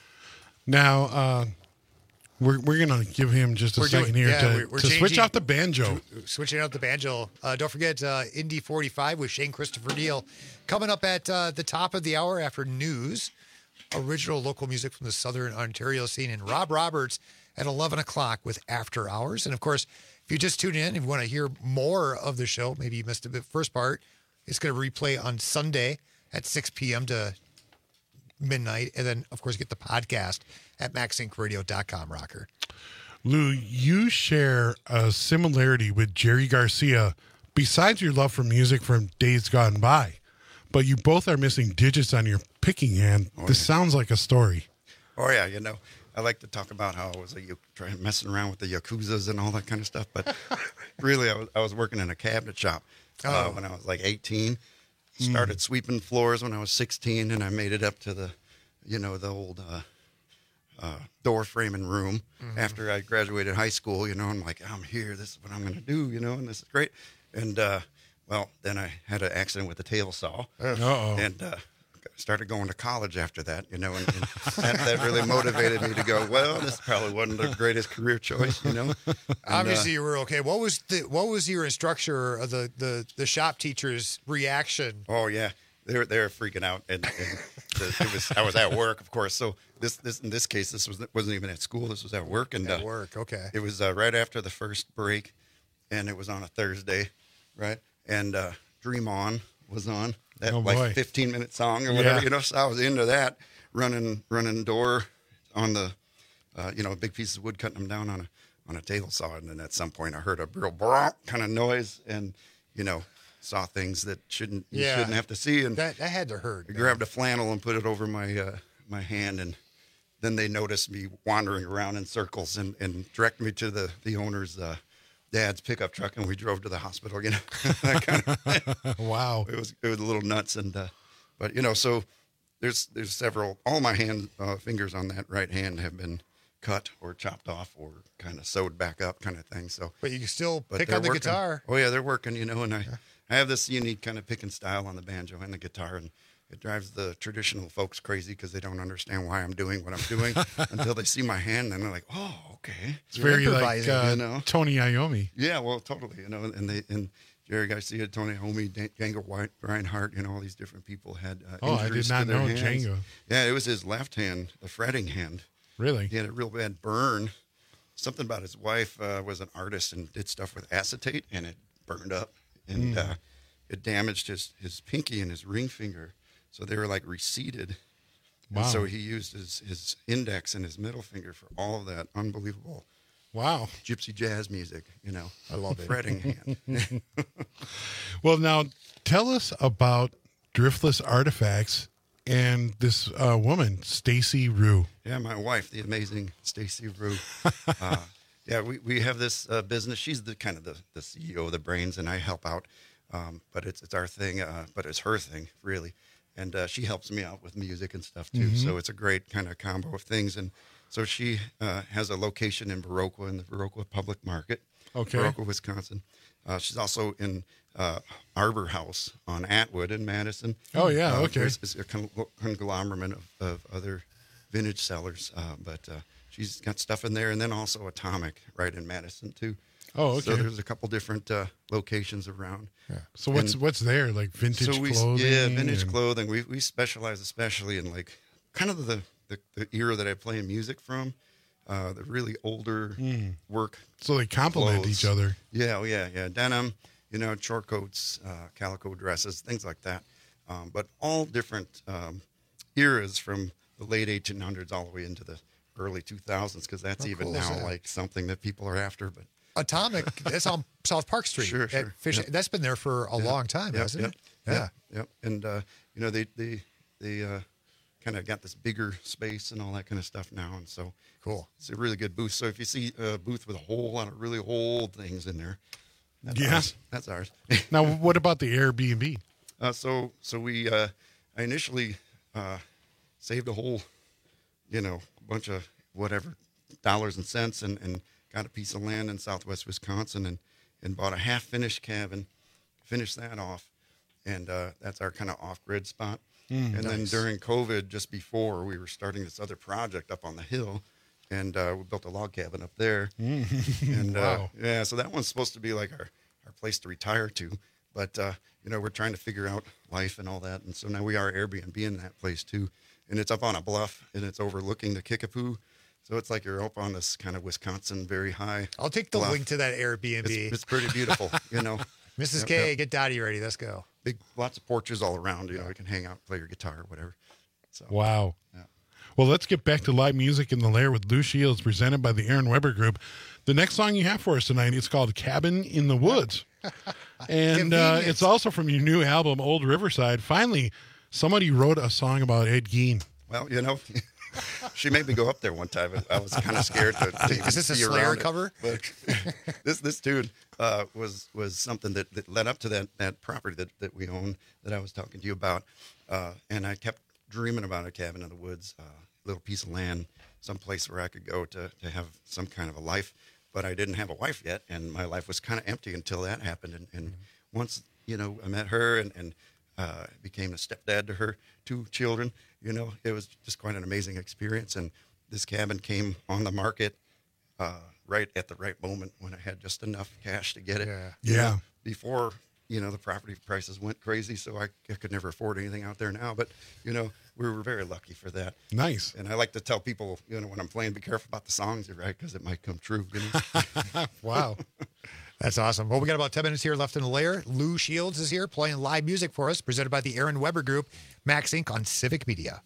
Now, uh, we're we're gonna give him just a We're second doing- here yeah, to, we're- we're to switch changing- off the banjo. Switching out the banjo. Uh, don't forget uh, Indy forty-five with Shane Christopher Neal coming up at uh, the top of the hour after news. Original local music from the Southern Ontario scene, and Rob Roberts at eleven o'clock with After Hours. And of course, if you just tune in, if you want to hear more of the show, maybe you missed the first part, it's going to replay on Sunday at six p.m. to midnight. And then, of course, get the podcast at max inc radio dot com, Rocker. Lou, you share a similarity with Jerry Garcia besides your love for music from days gone by. But you both are missing digits on your picking hand. Oh, this yeah. sounds like a story. Oh, yeah, you know, I like to talk about how I was a, trying messing around with the Yakuzas and all that kind of stuff. But really, I was, I was working in a cabinet shop uh, Oh. when I was like eighteen. Started sweeping floors when I was sixteen, and I made it up to the, you know, the old uh, uh, door framing room Mhm. after I graduated high school. You know, I'm like, I'm here. This is what I'm going to do, you know, and this is great. And, uh, well, then I had an accident with a table saw. Uh-oh. And uh, started going to college after that, you know, and, and that, that really motivated me to go, well, this probably wasn't the greatest career choice, you know. And, Obviously, uh, you were okay. What was the what was your instructor, or the the the shop teacher's reaction? Oh yeah, they were they were freaking out, and, and the, it was I was at work, of course. So this this in this case, this was wasn't even at school. This was at work, and At uh, work, okay. It was uh, right after the first break, and it was on a Thursday, right? And uh, Dream On was on that Oh, like boy. fifteen minute song or whatever, Yeah. you know. So I was into that, running running door on the, uh, you know, big pieces of wood, cutting them down on a on a table saw, and then at some point I heard a real brrrr kind of noise, and you know, saw things that shouldn't you Yeah. shouldn't have to see, and That that had to hurt. I man. grabbed a flannel and put it over my uh, my hand, and then they noticed me wandering around in circles and, and directed me to the the owner's uh, dad's pickup truck, and we drove to the hospital. You know, that kind of, Wow. it was it was a little nuts, and uh, but you know, so there's there's several. All my hand uh, fingers on that right hand have been cut or chopped off or kind of sewed back up, kind of thing. So, But you can still but pick they're on the working. guitar. Oh yeah, they're working, you know, and I, I have this unique kind of picking style on the banjo and the guitar, and it drives the traditional folks crazy because they don't understand why I'm doing what I'm doing until they see my hand, and they're like, "Oh, okay." It's very like uh, you know? Tony Iommi. Yeah, well, totally, you know, and they and Jerry Garcia, Tony Iommi, Dan- Django White, Reinhardt, you know, all these different people had uh, Oh, I did injuries not to their know hands. Django. Yeah, it was his left hand, the fretting hand. Really? He had a real bad burn. Something about his wife uh, was an artist and did stuff with acetate, and it burned up, and Mm. uh, it damaged his, his pinky and his ring finger. So they were like receded. Wow. And so he used his, his index and his middle finger for all of that unbelievable Wow. gypsy jazz music, you know. I love it. Fretting hand. Well, now tell us about Driftless Artifacts and this uh, woman, Stacy Rue. Yeah, my wife, the amazing Stacy Rue. uh, yeah, we, we have this uh, business. She's the kind of the, the C E O of the brains, and I help out. Um, but it's it's our thing, uh, but it's her thing, really. And uh, she helps me out with music and stuff, too. Mm-hmm. So it's a great kind of combo of things. And so she uh, has a location in Viroqua, in the Viroqua Public Market, Okay. Viroqua, Wisconsin. Uh, she's also in uh, Arbor House on Atwood in Madison. Oh, yeah, Uh, okay. It's, it's a con- conglomerate of, of other vintage sellers, uh, but uh, she's got stuff in there. And then also Atomic right in Madison, too. Oh, So okay. there's a couple different uh, locations around. Yeah. So what's And- what's there? Like vintage so we, clothing? Yeah, vintage and- clothing. We we specialize especially in like kind of the, the, the era that I play music from, uh, the really older Mm. work. So they complement clothes. each other. Yeah, oh, yeah, yeah. Denim, you know, short coats, uh, calico dresses, things like that. Um, but all different um, eras from the late eighteen hundreds all the way into the early two thousands, because that's How even cool is now that? like something that people are after. But Atomic, that's on South Park Street. Sure, at sure. Fish, Yep. That's been there for a Yep. long time, Yep, hasn't yep, it? Yeah. Yep, yep. And uh, you know, they they they uh, kind of got this bigger space and all that kind of stuff now, and so cool. It's a really good booth. So if you see a booth with a whole lot of really old things in there, that's Yeah. ours. That's ours. Now, what about the Airbnb? Uh, so so we uh, I initially uh, saved a whole, you know, bunch of whatever dollars and cents, and, and got a piece of land in Southwest Wisconsin, and, and bought a half finished cabin, finished that off, and uh, that's our kind of off grid spot. Mm, and then nice. during COVID, just before, we were starting this other project up on the hill, and uh, we built a log cabin up there. Mm. And uh, Wow. yeah, so that one's supposed to be like our, our place to retire to. But, uh, you know, we're trying to figure out life and all that. And so now we are Airbnb in that place, too. And it's up on a bluff, and it's overlooking the Kickapoo. So it's like you're up on this kind of Wisconsin, very high. I'll take the bluff. link to that Airbnb. It's, it's pretty beautiful, you know. Missus Yep, K, yep. get Dottie ready. Let's go. Big, lots of porches all around. You know, you can hang out, play your guitar, whatever. So Wow. Yeah. Well, let's get back to live music in the Lair with Lou Shields, presented by the Aaron Weber Group. The next song you have for us tonight is called Cabin in the Woods. And uh, Convenient. it's also from your new album, Old Riverside. Finally, somebody wrote a song about Ed Gein. Well, you know, she made me go up there one time. I was kind of scared to, to Is this a see Slayer around it. cover? But this this dude uh, was was something that, that led up to that that property that, that we own that I was talking to you about, uh, and I kept dreaming about a cabin in the woods, a uh, little piece of land, someplace where I could go to to have some kind of a life. But I didn't have a wife yet, and my life was kind of empty until that happened. And, and once you know I met her and and uh, became a stepdad to her two children. You know, it was just quite an amazing experience. And this cabin came on the market uh, right at the right moment when I had just enough cash to get it. Yeah. You know, Yeah. before, you know, the property prices went crazy, so I, I could never afford anything out there now. But, you know, we were very lucky for that. Nice. And I like to tell people, you know, when I'm playing, be careful about the songs you write because it might come true. You know? Wow. That's awesome. Well, we got about ten minutes here left in the lair. Lou Shields is here playing live music for us, presented by the Aaron Weber Group, Max Incorporated on Civic Media.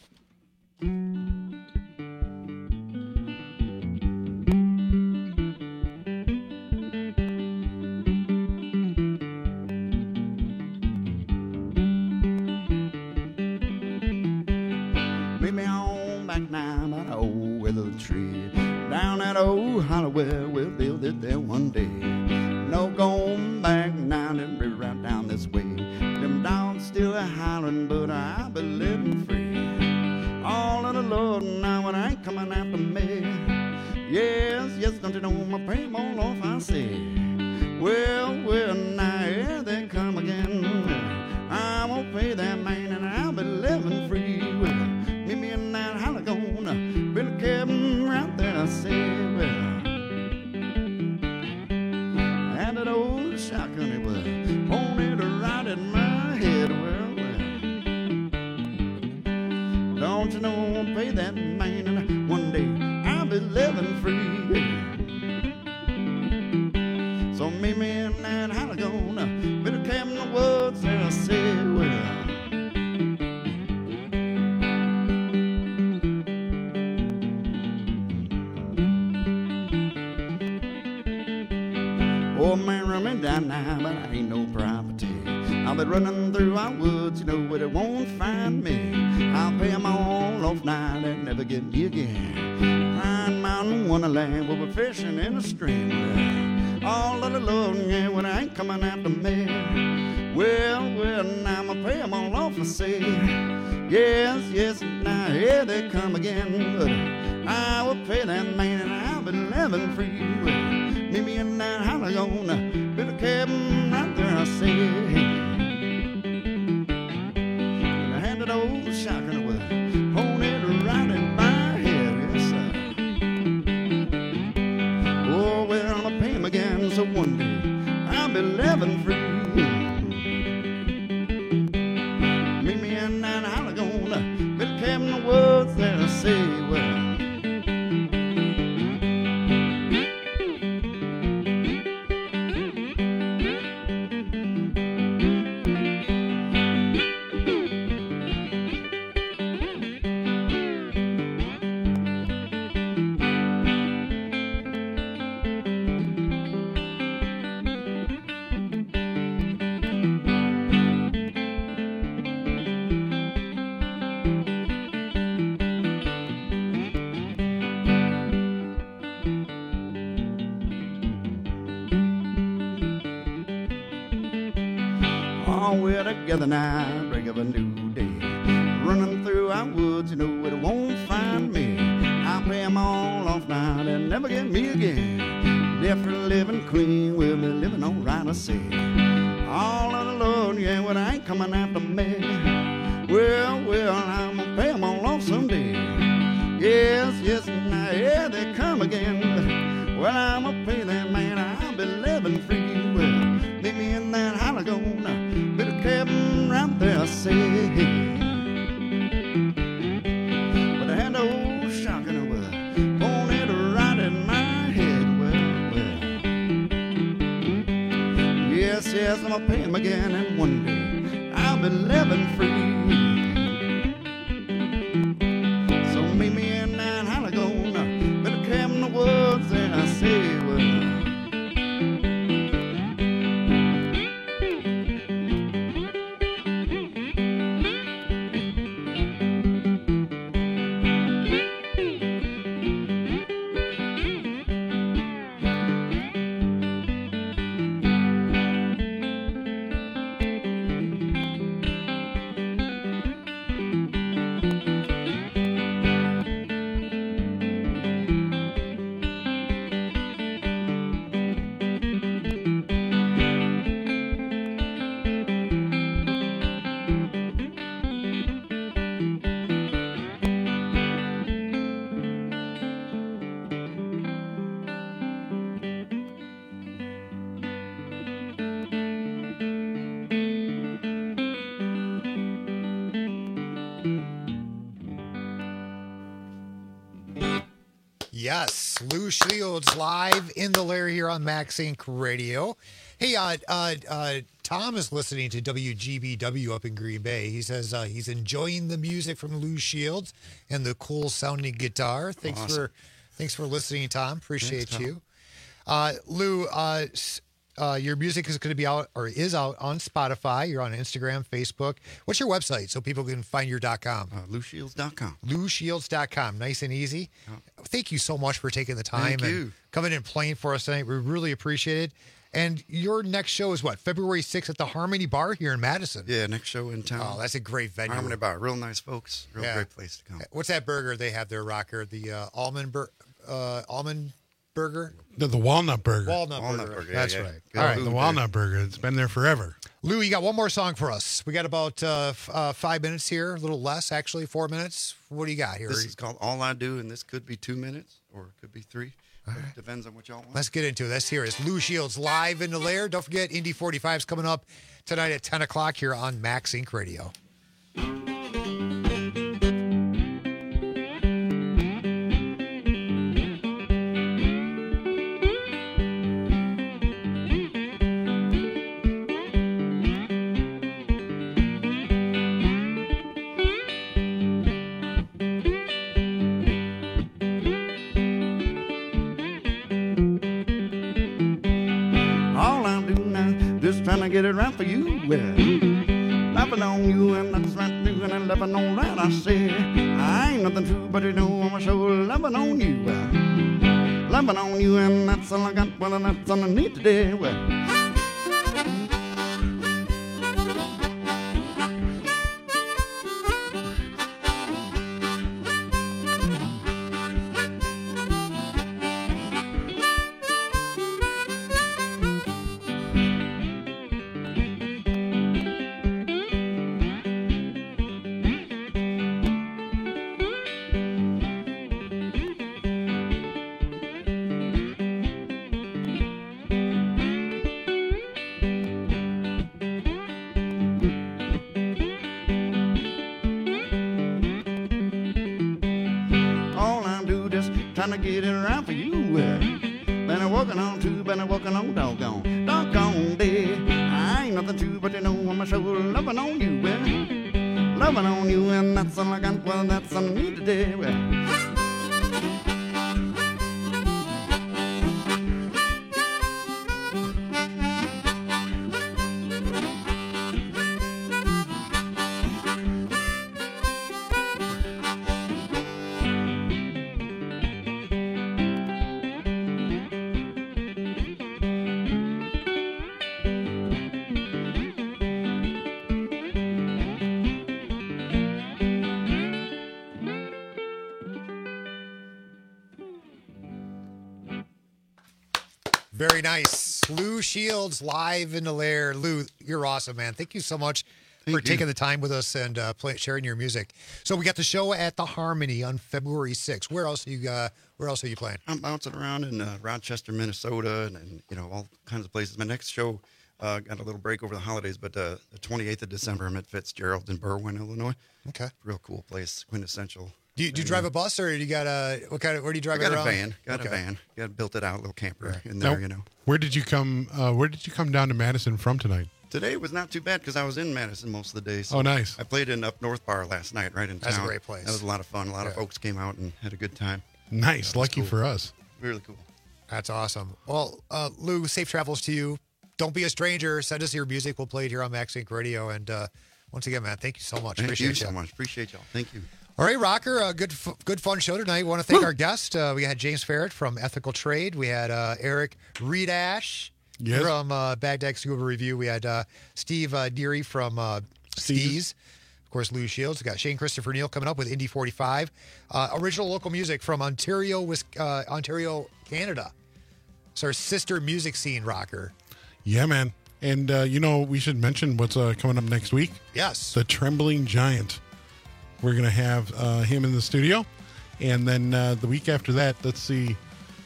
Meet me on back now by the old willow tree. Down that old Hollowell, we'll build it there one day. No going back now, them river right down this way. Them dogs still a hollering, but I be living free. All of the Lord now, it ain't coming after me. Yes, yes, don't you know my pain won't off, I say. Well, well, now here they come again. I won't pay that man, and I'll be living free. Well, meet me in that holler gonna build a cabin right there, I say. Well, and that old shotgun, it was pointed right at my head. Well, well, don't you know I won't pay that man, and one day I'll be living free. So meet me in that holler gonna build a cabin in the woods, there I say. Well, old man run me down now, but I ain't no property. I'll be running through our woods, you know, but it won't find me. I'll pay them all off now, they'll never get me again. Pine Mountain Wonderland, we'll be fishing in a stream. Well, all of the love, yeah, when I ain't coming after me. Well, well, now I'ma pay them all off, I say. Yes, yes, now here they come again. But I will pay that man and I'll be living free. Well, meet me in that holler gonna build a cabin right there, I say. That old shotgun with a pony riding by head, yes, sir. Oh, well, I'ma pay him again, so one day I'll be living free. Meet me in that holler gonna build a cabin in the woods there, I say, well. We're together now, break of a new day. Running through our woods, you know it won't find me. I'll pay them all off now, they'll never get me again. Different living queen, we'll be living all right, I say. All of the Lord, yeah, when I ain't coming after me. Well, well, I'm gonna pay them all off someday. Yes, yes, now here they come again. Well, I'm gonna pay that man, I'll be living free. Well, meet me in that holler gonna build a cabin right there, I say. But I had the old shotgun with a pony to ride in my head. Well, well. Yes, yes, I'm gonna pay him again, and one day I'll be living free. So meet me in that holler gonna build a cabin in the woods there, I say. Well, Yes, Lou Shields live in the lair here on Max Incorporated. Radio. Hey, uh, uh, uh, Tom is listening to W G B W up in Green Bay. He says uh, he's enjoying the music from Lou Shields and the cool sounding guitar. Thanks awesome. for thanks for listening, Tom. Appreciate thanks, Tom. you. Uh, Lou, uh, uh, your music is going to be out or is out on Spotify. You're on Instagram, Facebook. What's your website so people can find your .com? Uh, Lou Shields dot com. Lou Shields dot com. Nice and easy. Oh. Thank you so much for taking the time Thank and you. coming and playing for us tonight. We really appreciate it. And your next show is what? February sixth at the Harmony Bar here in Madison. Yeah, next show in town. Oh, that's a great venue. Harmony Bar. Real nice folks. Real Yeah. great place to come. What's that burger they have there, Rocker? The uh, almond bur- uh, almond burger? The, the walnut burger. Walnut, Walnut burger. burger, yeah, That's yeah. right. Good All right. The walnut burger. It's been there forever. Lou, you got one more song for us. We got about uh, f- uh, five minutes here, a little less, actually, four minutes. What do you got here? This is called All I Do, and this could be two minutes or it could be three. It depends on what y'all want. Let's get into it. Let's hear it. It's Lou Shields live in the lair. Don't forget, Indy forty-five is coming up tonight at ten o'clock here on Max Inc Radio. trying to get it right for you. Well, laughing on you, and that's right, too, and I'm laughing on that. I say, I ain't nothing true, but you know I'm sure laughing on you. Well, laughing on you, and that's all I got. Well, and that's all I need today. Well. Trying to get it right for you. Been a walking on too, been a walking on doggone, doggone day. I ain't nothing true, but you know I'm sure loving on you. Well, loving on you, and that's all I got. Well, that's all I need today. Well. Very nice. Lou Shields live in the lair. Lou, you're awesome, man. Thank you so much Thank for you. taking the time with us and uh, play, sharing your music. So we got the show at the Harmony on February sixth. Where else are you? Uh, where else are you playing? I'm bouncing around in uh, Rochester, Minnesota, and, and you know all kinds of places. My next show uh, got a little break over the holidays, but uh, the twenty-eighth of December, I'm at Fitzgerald in Berwyn, Illinois. Okay, real cool place, quintessential. Do you, do you drive a bus, or do you got a what kind of? Where do you drive I got it around? a van. Got okay. a van. Got built it out, a little camper right. in there. Now, you know. Where did you come? Uh, where did you come down to Madison from tonight? Today was not too bad because I was in Madison most of the day. So oh, nice. I played in Up North Bar last night, right in town. That's a great place. That was a lot of fun. A lot yeah. of folks came out and had a good time. Nice. Yeah, Lucky cool. for us. Really cool. That's awesome. Well, uh, Lou, safe travels to you. Don't be a stranger. Send us your music. We'll play it here on Max Inc Radio. And uh, once again, man, thank you so much. Thank Appreciate you so you. much. Appreciate y'all. Thank you. All right, Rocker, a good f- good fun show tonight. We want to thank Woo! our guest. Uh, we had James Ferret from Ethical Trade. We had uh, Eric Reedash yes. from uh, Baghdad Scuba Review. We had uh, Steve uh, Deary from uh, Steez. Of course, Lou Shields. We got Shane Christopher Neal coming up with Indy forty-five. Uh, original local music from Ontario, Wis- uh, Ontario, Canada. It's our sister music scene, Rocker. Yeah, man. And, uh, you know, we should mention what's uh, coming up next week. Yes. The Trembling Giant. We're going to have uh, him in the studio. And then uh, the week after that, let's see,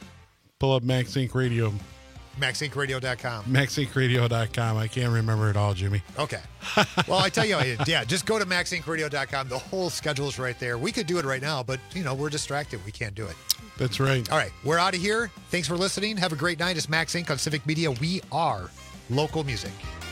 pull up Max Inc Radio. Max Inc Radio dot com. Max Inc Radio dot com. I can't remember it all, Jimmy. Okay. Well, I tell you, yeah, just go to Max Inc Radio dot com. The whole schedule is right there. We could do it right now, but, you know, we're distracted. We can't do it. That's right. All right. We're out of here. Thanks for listening. Have a great night. It's Max Inc on Civic Media. We are local music.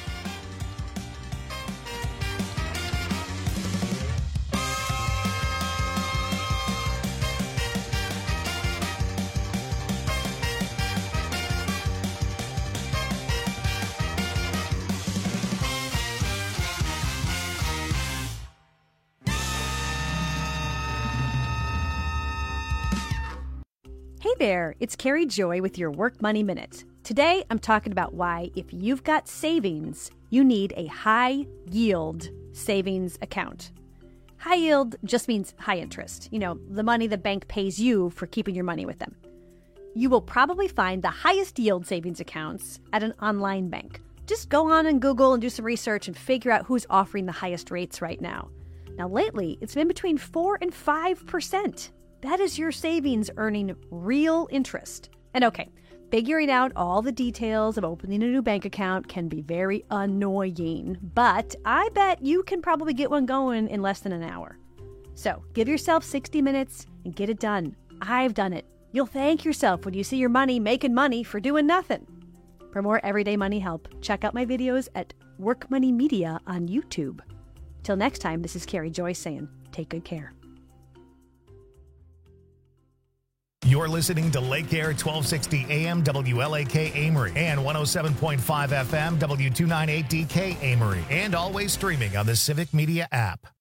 Hey there, it's Carrie Joy with your Work Money Minute. Today, I'm talking about why, if you've got savings, you need a high yield savings account. High yield just means high interest, you know, the money the bank pays you for keeping your money with them. You will probably find the highest yield savings accounts at an online bank. Just go on and Google and do some research and figure out who's offering the highest rates right now. Now, lately, it's been between four and five percent. That is your savings earning real interest. And okay, figuring out all the details of opening a new bank account can be very annoying, but I bet you can probably get one going in less than an hour. So give yourself sixty minutes and get it done. I've done it. You'll thank yourself when you see your money making money for doing nothing. For more everyday money help, check out my videos at Work Money Media on YouTube. Till next time, this is Carrie Joy saying, take good care. You're listening to Lake Air twelve sixty A M W L A K Amory and one oh seven point five F M W two ninety-eight D K Amory, and always streaming on the Civic Media app.